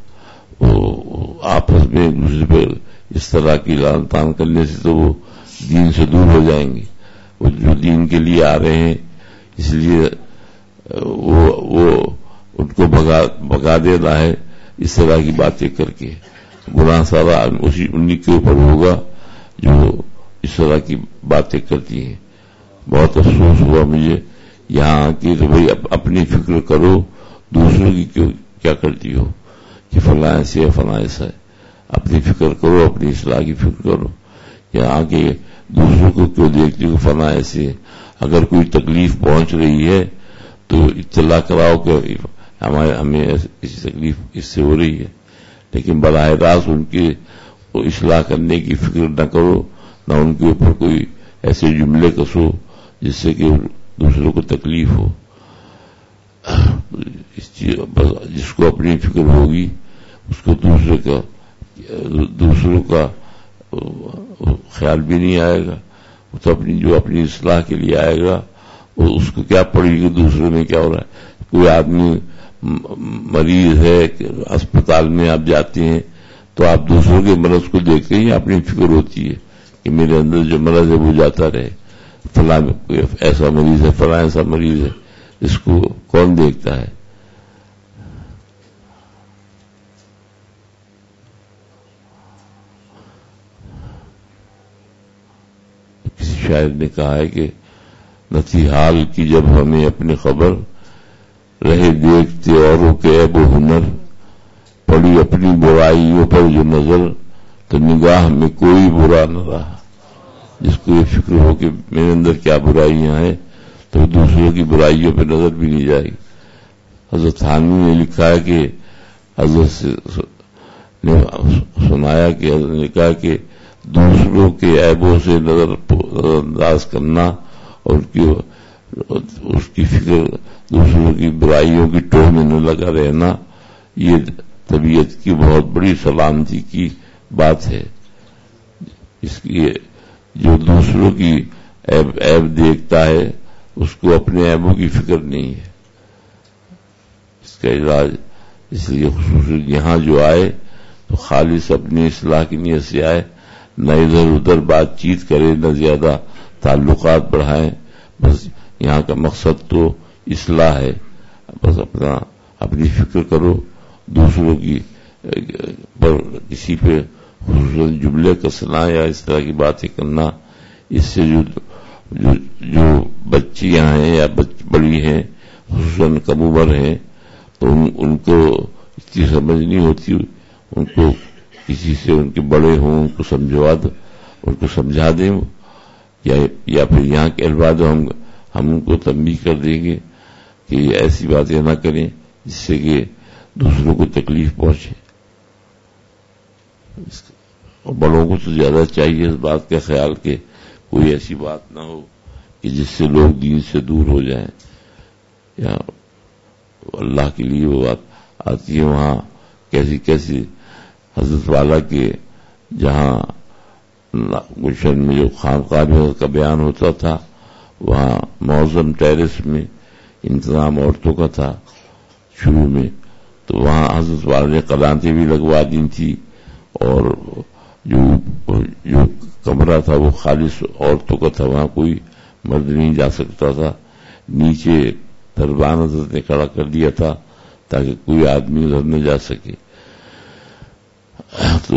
[SPEAKER 2] آپس میں ایک دوسرے پر اس طرح کی لعن طعن کرنے سے تو وہ دین سے دور ہو جائیں گے. وہ جو دین کے لیے آ رہے ہیں اس لیے وہ ان کو بھگا دینا ہے اس طرح کی باتیں کر کے. گناہ سارا انہی کے اوپر ہوگا جو اس طرح کی باتیں کرتی ہیں. بہت افسوس ہوا مجھے یہاں کہ بھائی اپنی فکر کرو، دوسروں کی کیا کرتی ہو کہ فلاں ایسے ہے فلاں ایسا ہے. اپنی فکر کرو، اپنی اصلاح کی فکر کرو. یہاں کے دوسروں کو کیوں دیکھتی ہو فلاں ایسے ہے. اگر کوئی تکلیف پہنچ رہی ہے تو اطلاع کراؤ کہ ہمیں ایسی تکلیف اس سے ہو رہی ہے. لیکن براہ راست ان کی اصلاح کرنے کی فکر نہ کرو، نہ ان کے اوپر کوئی ایسے جملے کسو جس سے کہ دوسروں کو تکلیف ہو. جس کو اپنی فکر ہوگی اس کو دوسروں کا خیال بھی نہیں آئے گا. وہ تو اپنی اصلاح کے لیے آئے گا. اس کو کیا پڑے گی دوسروں میں کیا ہو رہا ہے. کوئی آدمی مریض ہے، اسپتال میں آپ جاتے ہیں تو آپ دوسروں کے مرض کو دیکھتے ہیں، اپنی فکر ہوتی ہے کہ میرے اندر جو مرض ہے وہ جاتا رہے. فلاں ایسا مریض ہے، فلاں ایسا مریض ہے. اس کو کون دیکھتا ہے؟ کسی شاعر نے کہا ہے کہ نتی حال کی جب ہمیں اپنی خبر، رہے دیکھتے اوروں کے عیب و ہنر، پڑی اپنی برائیوں پر جو نظر، تو نگاہ میں کوئی برا نہ رہا. جس کو یہ فکر ہو کہ میرے اندر کیا برائیاں ہیں تو دوسروں کی برائیوں پہ نظر بھی نہیں جائے گی. حضرت تھانوی نے لکھا ہے کہ حضرت سے نے سنایا کہ حضرت نے کہا کہ دوسروں کے عیبوں سے نظر انداز کرنا اور اس کی فکر دوسروں کی برائیوں کی ٹوہ میں نہ لگا رہنا، یہ طبیعت کی بہت بڑی سلامتی کی بات ہے. اس لیے جو دوسروں کی عیب دیکھتا ہے اس کو اپنے عیبوں کی فکر نہیں ہے. اس کا علاج اس لیے خصوصاً یہاں جو آئے تو خالص اپنی اصلاح کی نیت سے آئے، نہ ادھر ادھر بات چیت کرے، نہ زیادہ تعلقات بڑھائیں. بس یہاں کا مقصد تو اصلاح ہے. بس اپنی فکر کرو، دوسروں کی پر کسی پہ خصوصاً جملے کسنا یا اس طرح کی باتیں کرنا، اس سے جو بچیاں ہیں یا بڑی ہیں خصوصاً کم عمر ہیں تو ان کو اتنی سمجھ نہیں ہوتی. ان کو کسی سے ان کے بڑے ہوں ان کو سمجھا دیں یا پھر یہاں کے الفاظ ہم ان کو تنبیہ کر دیں گے کہ ایسی باتیں نہ کریں جس سے کہ دوسروں کو تکلیف پہنچے. اور بڑوں کو تو زیادہ چاہیے اس بات کا خیال کہ کوئی ایسی بات نہ ہو کہ جس سے لوگ دین سے دور ہو جائیں. یا اللہ کے لیے وہ بات آتی ہے وہاں کیسی حضرت والا کے جہاں گلشن میں جو خانقاہ کا بیان ہوتا تھا وہاں معظم ٹیرس میں انتظام عورتوں کا تھا شروع میں. تو وہاں حضرت والا نے قلانتیں بھی لگوا دی تھی اور جو کمرہ تھا وہ خالص عورتوں کا تھا، وہاں کوئی مرد نہیں جا سکتا تھا. نیچے دربان حضرت نے کھڑا کر دیا تھا تاکہ کوئی آدمی ادھر نہ جا سکے. تو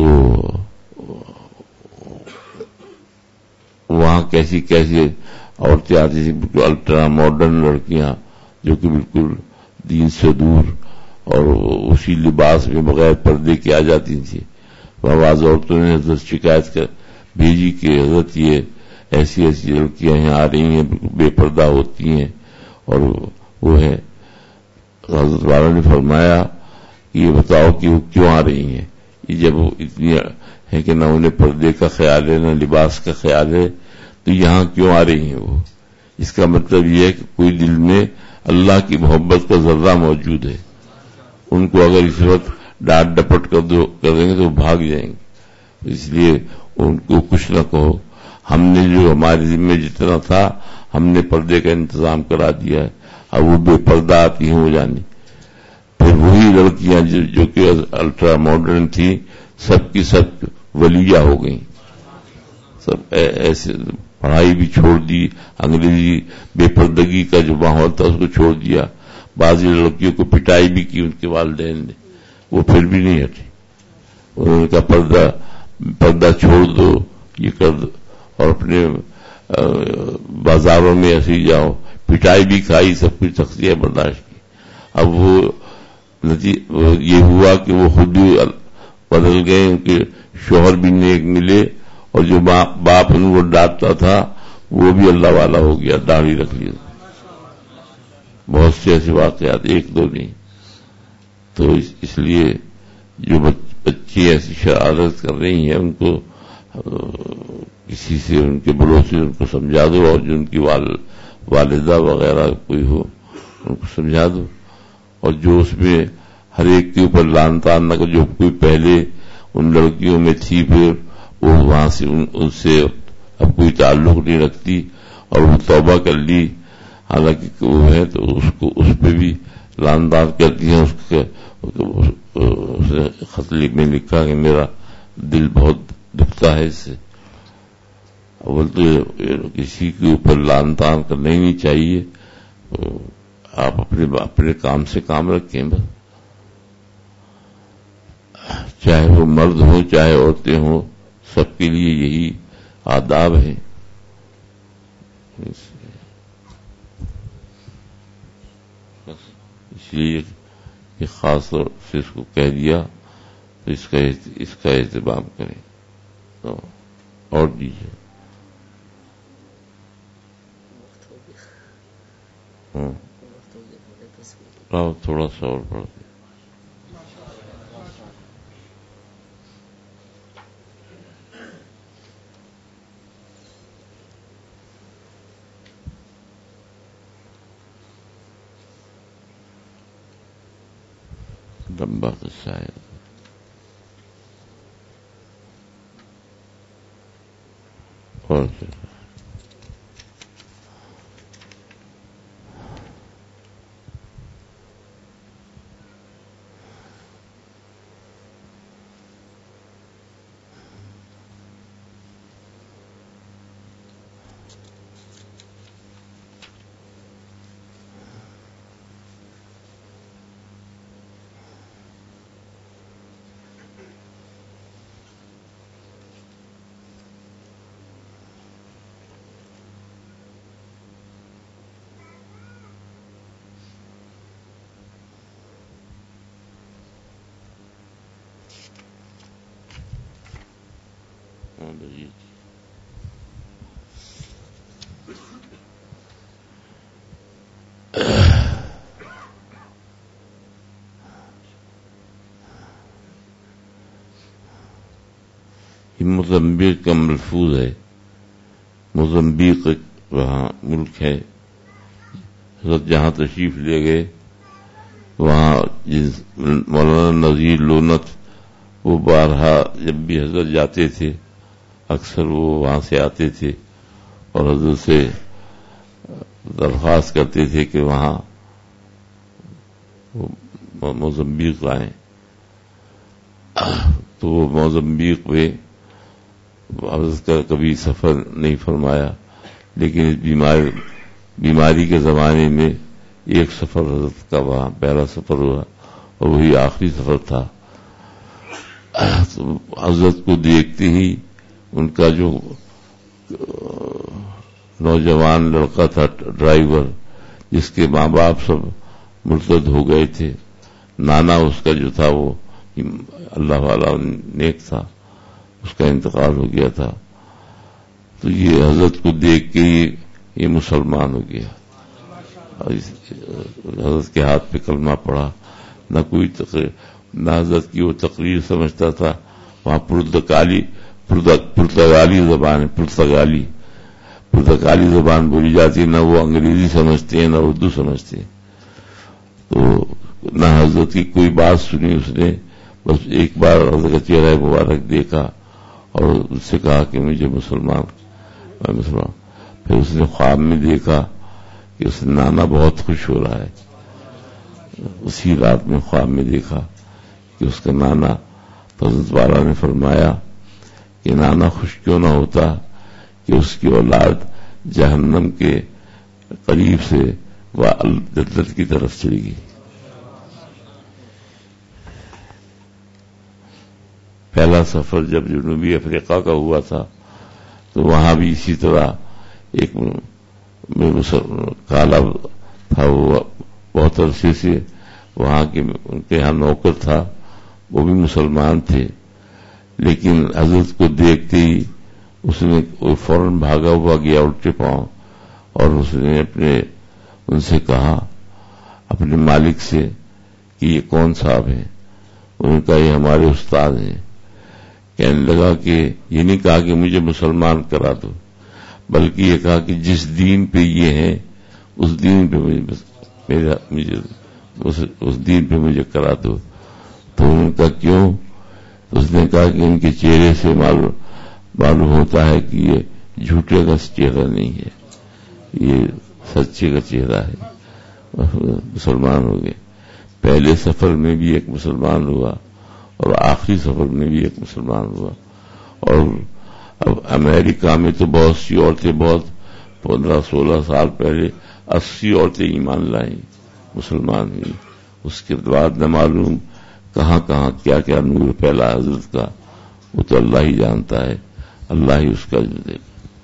[SPEAKER 2] وہاں کیسی کیسی عورتیں آتی تھیں، بالکل الٹرا ماڈرن لڑکیاں جو کہ بالکل دین سے دور اور اسی لباس میں بغیر پردے کے آ جاتی تھیں. بعض عورتوں نے حضرت شکایت کر بھیجی کہ حضرت یہ ایسی ایسی لڑکیاں یہاں آ رہی ہیں، بے پردہ ہوتی ہیں، اور وہ ہے. حضرت والا نے فرمایا کہ یہ بتاؤ کہ وہ کیوں آ رہی ہیں. یہ جب وہ اتنی ہے کہ نہ انہیں پردے کا خیال ہے نہ لباس کا خیال ہے، تو یہاں کیوں آ رہی ہیں وہ؟ اس کا مطلب یہ ہے کہ کوئی دل میں اللہ کی محبت کا ذرہ موجود ہے. ان کو اگر اس وقت ڈانٹ ڈپٹ کر دیں گے تو وہ بھاگ جائیں گے. اس لیے ان کو کچھ نہ کہو. ہم نے جو ہمارے ذمہ جتنا تھا ہم نے پردے کا انتظام کرا دیا ہے. اب وہ بے پردہ آتی ہیں وہ جانی. پھر وہی لڑکیاں جو کہ الٹرا ماڈرن تھیں سب کی سب ولیہ ہو گئیں. سب ایسے پڑھائی بھی چھوڑ دی، انگریزی بے پردگی کا جو ماحول تھا اس کو چھوڑ دیا. بعض لڑکیوں کو پٹائی بھی کی ان کے والدین نے، وہ پھر بھی نہیں ہٹی. انہوں نے کہا پردہ چھوڑ دو، یہ کر دو، اور اپنے بازاروں میں ایسے ہی جاؤ. پٹائی بھی کھائی، سب کچھ تختیاں برداشت کی. اب وہ یہ ہوا کہ وہ خود بھی بدل گئے، ان کے شوہر بھی نیک ملے، اور جو باپ ان کو ڈانٹتا تھا وہ بھی اللہ والا ہو گیا، داڑھی رکھ لی. بہت سے ایسے واقعات، ایک دو نہیں. تو اس لیے جو بچی ایسی شرارت کر رہی ہیں ان کو کسی سے ان کے بڑوں سے ان کو سمجھا دو، اور جو ان کی والدہ وغیرہ کوئی ہو ان کو سمجھا دو. اور جو اس میں ہر ایک کے اوپر لان تان نہ کر، جو کوئی پہلے ان لڑکیوں میں تھی پھر وہ وہاں سے ان سے اب کوئی تعلق نہیں رکھتی اور وہ توبہ کر لی، حالانکہ وہ ہے تو اس پہ بھی لان تان کرتی ہیں. اس نے خط میں لکھا کہ میرا دل بہت دکھتا ہے اس سے. اول تو کسی کے اوپر لان تان کرنا ہی نہیں چاہیے. آپ اپنے کام سے کام رکھیں بس. چاہے وہ مرد ہوں چاہے عورتیں ہوں، سب کے لیے یہی آداب ہیں. اس لیے کہ خاص طور سے اس کو کہہ دیا تو اس کا اہتمام کریں. تو اور دیجیے. تھوڑا سا اور پڑھ دیں. لمبا قصہ ہے. اور موزمبیق کا ملفوظ ہے. موزمبیق وہاں ملک ہے. حضرت جہاں تشریف لے گئے وہاں مولانا نذیر لونت وہ بارہا جب بھی حضرت جاتے تھے اکثر وہ وہاں سے آتے تھے اور حضرت سے درخواست کرتے تھے کہ وہاں موزمبیق آئیں. تو وہ موزمبیق میں حضرت کا کبھی سفر نہیں فرمایا، لیکن اس بیماری کے زمانے میں ایک سفر حضرت کا وہاں پہلا سفر ہوا اور وہی آخری سفر تھا. تو حضرت کو دیکھتے ہی ان کا جو نوجوان لڑکا تھا ڈرائیور، جس کے ماں باپ سب مرتد ہو گئے تھے، نانا اس کا جو تھا وہ اللہ والا نیک تھا، اس کا انتقال ہو گیا تھا. تو یہ حضرت کو دیکھ کے یہ مسلمان ہو گیا. حضرت کے ہاتھ پہ کلمہ پڑا. نہ کوئی نہ حضرت کی وہ تقریر سمجھتا تھا. وہاں پرتگالی زبان بولی جاتی، نہ وہ انگریزی سمجھتے ہیں نہ اردو سمجھتے ہیں. تو نہ حضرت کی کوئی بات سنی اس نے، بس ایک بار حضرت کا چہرہ مبارک دیکھا اور اس سے کہا کہ مجھے مسلمان. پھر اس نے خواب میں دیکھا کہ اس نانا بہت خوش ہو رہا ہے. اسی رات میں خواب میں دیکھا کہ اس کا نانا، حضرت والا نے فرمایا کہ نانا خوش کیوں نہ ہوتا کہ اس کی اولاد جہنم کے قریب سے وہ جنت کی طرف چلی گئی. پہلا سفر جب جنوبی افریقہ کا ہوا تھا تو وہاں بھی اسی طرح ایک کالا تھا، وہ بہت عرصے سے وہاں کے ان کے یہاں نوکر تھا، وہ بھی مسلمان تھے. لیکن حضرت کو دیکھتے ہی اس نے فوراً بھاگا ہوا گیا الٹے پاؤں، اور اس نے ان سے کہا اپنے مالک سے کہ یہ کون صاحب ہیں؟ انہوں نے کہا یہ ہمارے استاد ہیں. کہنے لگا کہ یہ نہیں کہا کہ مجھے مسلمان کرا دو، بلکہ یہ کہا کہ جس دین پہ یہ ہیں اس دین پہ مجھے کرا دو. تو ان کا کیوں؟ اس نے کہا کہ ان کے چہرے سے معلوم ہوتا ہے کہ یہ جھوٹے کا چہرہ نہیں ہے، یہ سچے کا چہرہ ہے. مسلمان ہو گئے. پہلے سفر میں بھی ایک مسلمان ہوا اور آخری سفر میں بھی ایک مسلمان ہوا. اور اب امریکہ میں تو بہت سی عورتیں 15-16 سال پہلے 80 عورتیں ایمان لائیں، مسلمان ہوئی. اس کے بعد نہ معلوم کہاں کہاں کیا کیا نور پھیلا حضرت کا، وہ تو اللہ ہی جانتا ہے، اللہ ہی اس کا دے.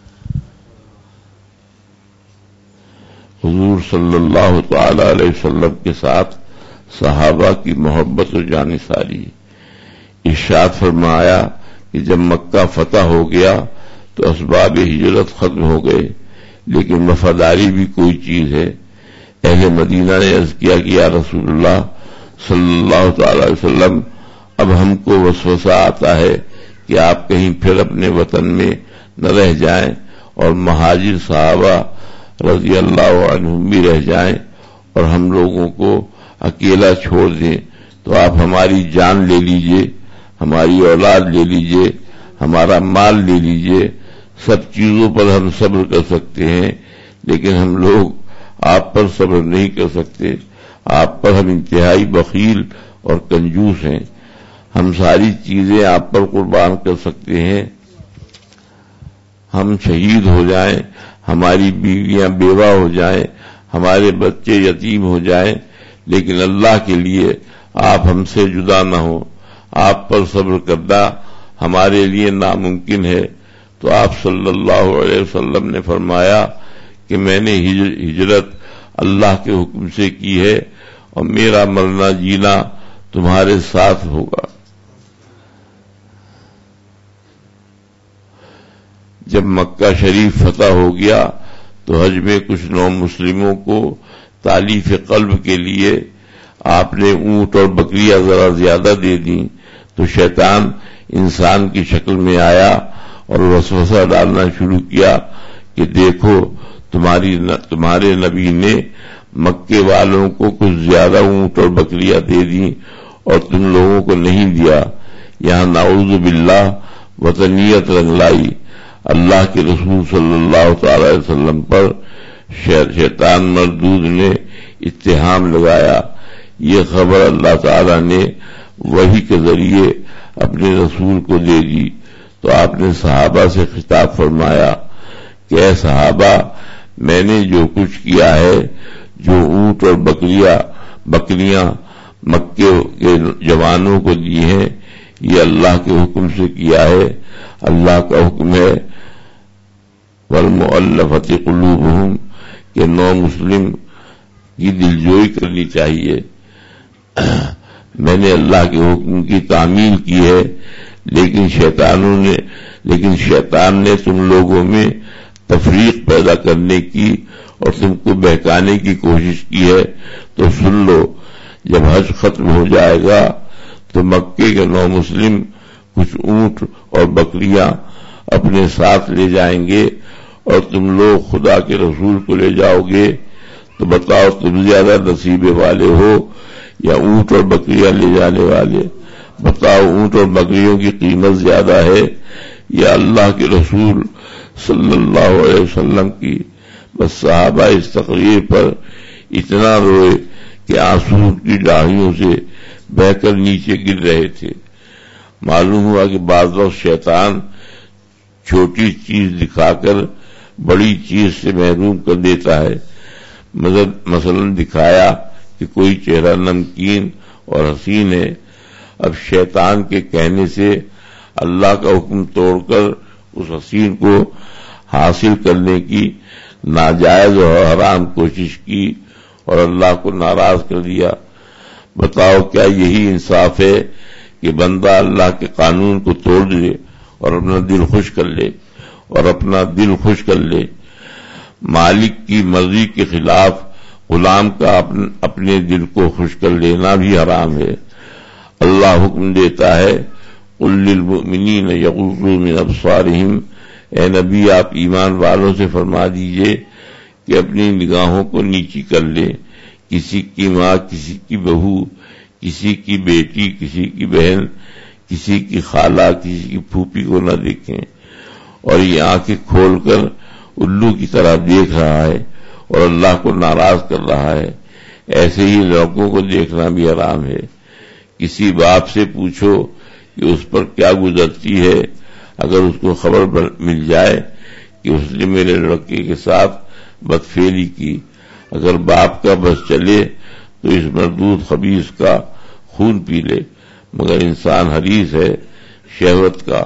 [SPEAKER 2] حضور صلی اللہ تعالی علیہ وسلم کے ساتھ صحابہ کی محبت و جانثاری. ارشاد فرمایا کہ جب مکہ فتح ہو گیا تو اسباب ہجرت ختم ہو گئے، لیکن وفاداری بھی کوئی چیز ہے. اہل مدینہ نے عرض کیا کہ یا رسول اللہ صلی اللہ تعالی علیہ وسلم، اب ہم کو وسوسہ آتا ہے کہ آپ کہیں پھر اپنے وطن میں نہ رہ جائیں اور مہاجر صحابہ رضی اللہ عنہم بھی رہ جائیں اور ہم لوگوں کو اکیلا چھوڑ دیں. تو آپ ہماری جان لے لیجئے، ہماری اولاد لے لیجئے، ہمارا مال لے لیجئے، سب چیزوں پر ہم صبر کر سکتے ہیں، لیکن ہم لوگ آپ پر صبر نہیں کر سکتے. آپ پر ہم انتہائی بخیل اور کنجوس ہیں. ہم ساری چیزیں آپ پر قربان کر سکتے ہیں، ہم شہید ہو جائیں، ہماری بیویاں بیوہ ہو جائیں، ہمارے بچے یتیم ہو جائیں، لیکن اللہ کے لیے آپ ہم سے جدا نہ ہوں. آپ پر صبر کرنا ہمارے لیے ناممکن ہے. تو آپ صلی اللہ علیہ وسلم نے فرمایا کہ میں نے ہجرت اللہ کے حکم سے کی ہے اور میرا مرنا جینا تمہارے ساتھ ہوگا. جب مکہ شریف فتح ہو گیا تو حج میں کچھ نو مسلموں کو تالیف قلب کے لیے آپ نے اونٹ اور بکریاں ذرا زیادہ دے دیں تو شیطان انسان کی شکل میں آیا اور وسوسہ ڈالنا شروع کیا کہ دیکھو تمہارے نبی نے مکے والوں کو کچھ زیادہ اونٹ اور بکریاں دے دیں اور تم لوگوں کو نہیں دیا. یہاں نعوذ باللہ وطنیت رنگ لائی. اللہ کے رسول صلی اللہ تعالی علیہ وسلم پر شیطان مردود نے اتہام لگایا. یہ خبر اللہ تعالی نے وحی کے ذریعے اپنے رسول کو دے دی. تو آپ نے صحابہ سے خطاب فرمایا کہ اے صحابہ، میں نے جو کچھ کیا ہے، جو اونٹ اور بکریاں مکے کے جوانوں کو دی ہیں، یہ اللہ کے حکم سے کیا ہے. اللہ کا حکم ہے والمؤلفۃ قلوبہم کہ نو مسلم کی دلجوئی کرنی چاہیے. میں نے اللہ کے حکم کی تعمیل کی ہے، لیکن شیطان نے تم لوگوں میں تفریق پیدا کرنے کی اور تم کو بہکانے کی کوشش کی ہے. تو سن لو، جب حج ختم ہو جائے گا تو مکے کے نو مسلم کچھ اونٹ اور بکریاں اپنے ساتھ لے جائیں گے اور تم لوگ خدا کے رسول کو لے جاؤ گے. تو بتاؤ تم زیادہ نصیبے والے ہو یا اونٹ اور بکریاں لے جانے والے؟ بتاؤ اونٹ اور بکریوں کی قیمت زیادہ ہے یا اللہ کے رسول صلی اللہ علیہ وسلم کی؟ بس صحابہ اس تقریر پر اتنا روئے کہ آنسو کی داڑھیوں سے بہہ کر نیچے گر رہے تھے. معلوم ہوا کہ بعض وقت شیطان چھوٹی چیز دکھا کر بڑی چیز سے محروم کر دیتا ہے. مثلا دکھایا کہ کوئی چہرہ نمکین اور حسین ہے. اب شیطان کے کہنے سے اللہ کا حکم توڑ کر اس حسین کو حاصل کرنے کی ناجائز اور حرام کوشش کی اور اللہ کو ناراض کر دیا. بتاؤ کیا یہی انصاف ہے کہ بندہ اللہ کے قانون کو توڑ دے اور اپنا دل خوش کر لے؟ مالک کی مرضی کے خلاف غلام کا اپنے دل کو خوش کر لینا بھی حرام ہے. اللہ حکم دیتا ہے قل للمؤمنین یغضوا من ابصارہم، اے نبی آپ ایمان والوں سے فرما دیجئے کہ اپنی نگاہوں کو نیچی کر لیں. کسی کی ماں، کسی کی بہو، کسی کی بیٹی، کسی کی بہن، کسی کی خالہ، کسی کی پھوپھی کو نہ دیکھیں. اور یہ آنکھیں کھول کر الو کی طرح دیکھ رہا ہے اور اللہ کو ناراض کر رہا ہے. ایسے ہی لڑکوں کو دیکھنا بھی حرام ہے. کسی باپ سے پوچھو کہ اس پر کیا گزرتی ہے اگر اس کو خبر مل جائے کہ اس نے میرے لڑکے کے ساتھ بدفعلی کی. اگر باپ کا بس چلے تو اس مردود خبیث کا خون پی لے، مگر انسان حریص ہے شہوت کا.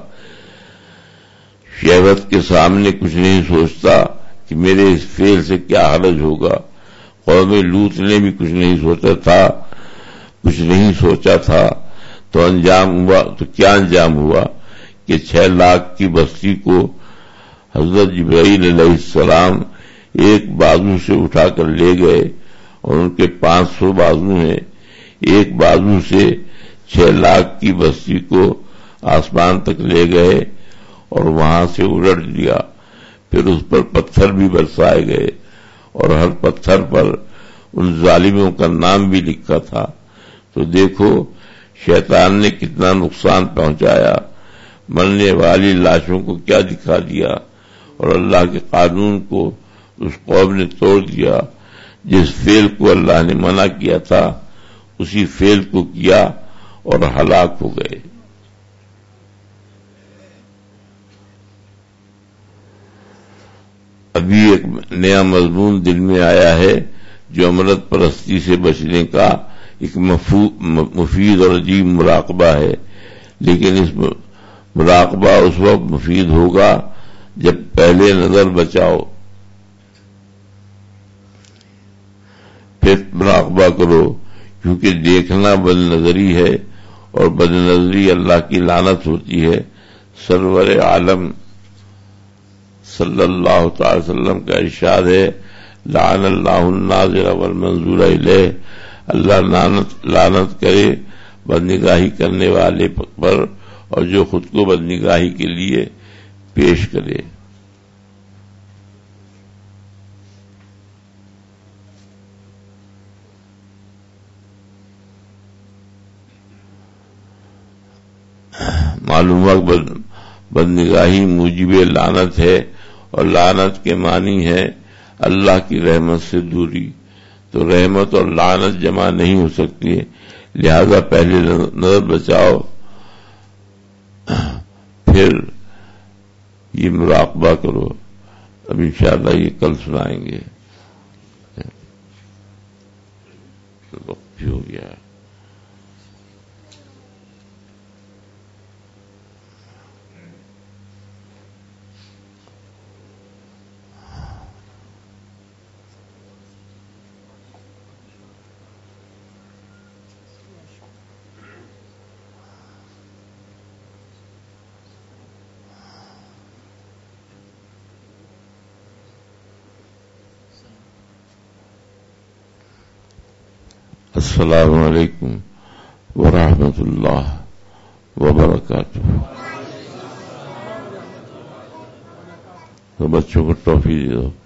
[SPEAKER 2] شہوت کے سامنے کچھ نہیں سوچتا کہ میرے اس فعل سے کیا حرج ہوگا. قوم لوط نے بھی کچھ نہیں سوچا تھا تو کیا انجام ہوا کہ 6 لاکھ کی بستی کو حضرت جبرائیل علیہ السلام ایک بازو سے اٹھا کر لے گئے اور ان کے 500 بازو ہیں. ایک بازو سے 6 لاکھ کی بستی کو آسمان تک لے گئے اور وہاں سے الٹ دیا. پھر اس پر پتھر بھی برسائے گئے اور ہر پتھر پر ان ظالموں کا نام بھی لکھا تھا. تو دیکھو شیطان نے کتنا نقصان پہنچایا. مرنے والی لاشوں کو کیا دکھا دیا اور اللہ کے قانون کو اس قوم نے توڑ دیا. جس فعل کو اللہ نے منع کیا تھا اسی فعل کو کیا اور ہلاک ہو گئے. ابھی ایک نیا مضمون دل میں آیا ہے جو امرت پرستی سے بچنے کا ایک مفید اور عجیب مراقبہ ہے. لیکن اس مراقبہ اس وقت مفید ہوگا جب پہلے نظر بچاؤ، پھر مراقبہ کرو، کیونکہ دیکھنا بد نظری ہے اور بد نظری اللہ کی لعنت ہوتی ہے. سرور عالم صلی اللہ تعالی وسلم کا ارشاد ہے لعن اللہ الناظر والمنظور الیہ، اللہ لعنت کرے بدنگاہی کرنے والے پر اور جو خود کو بدنگاہی کے لیے پیش کرے. معلوم بدنگاہی موجب لعنت ہے اور لعنت کے معنی ہے اللہ کی رحمت سے دوری. تو رحمت اور لعنت جمع نہیں ہو سکتی، لہذا پہلے نظر بچاؤ پھر یہ مراقبہ کرو. اب انشاءاللہ یہ کل سنائیں گے. وقت بھی ہو گیا ہے. السلام علیکم ورحمۃ اللہ وبرکاتہ. تو بچوں کو ٹافی دے دو.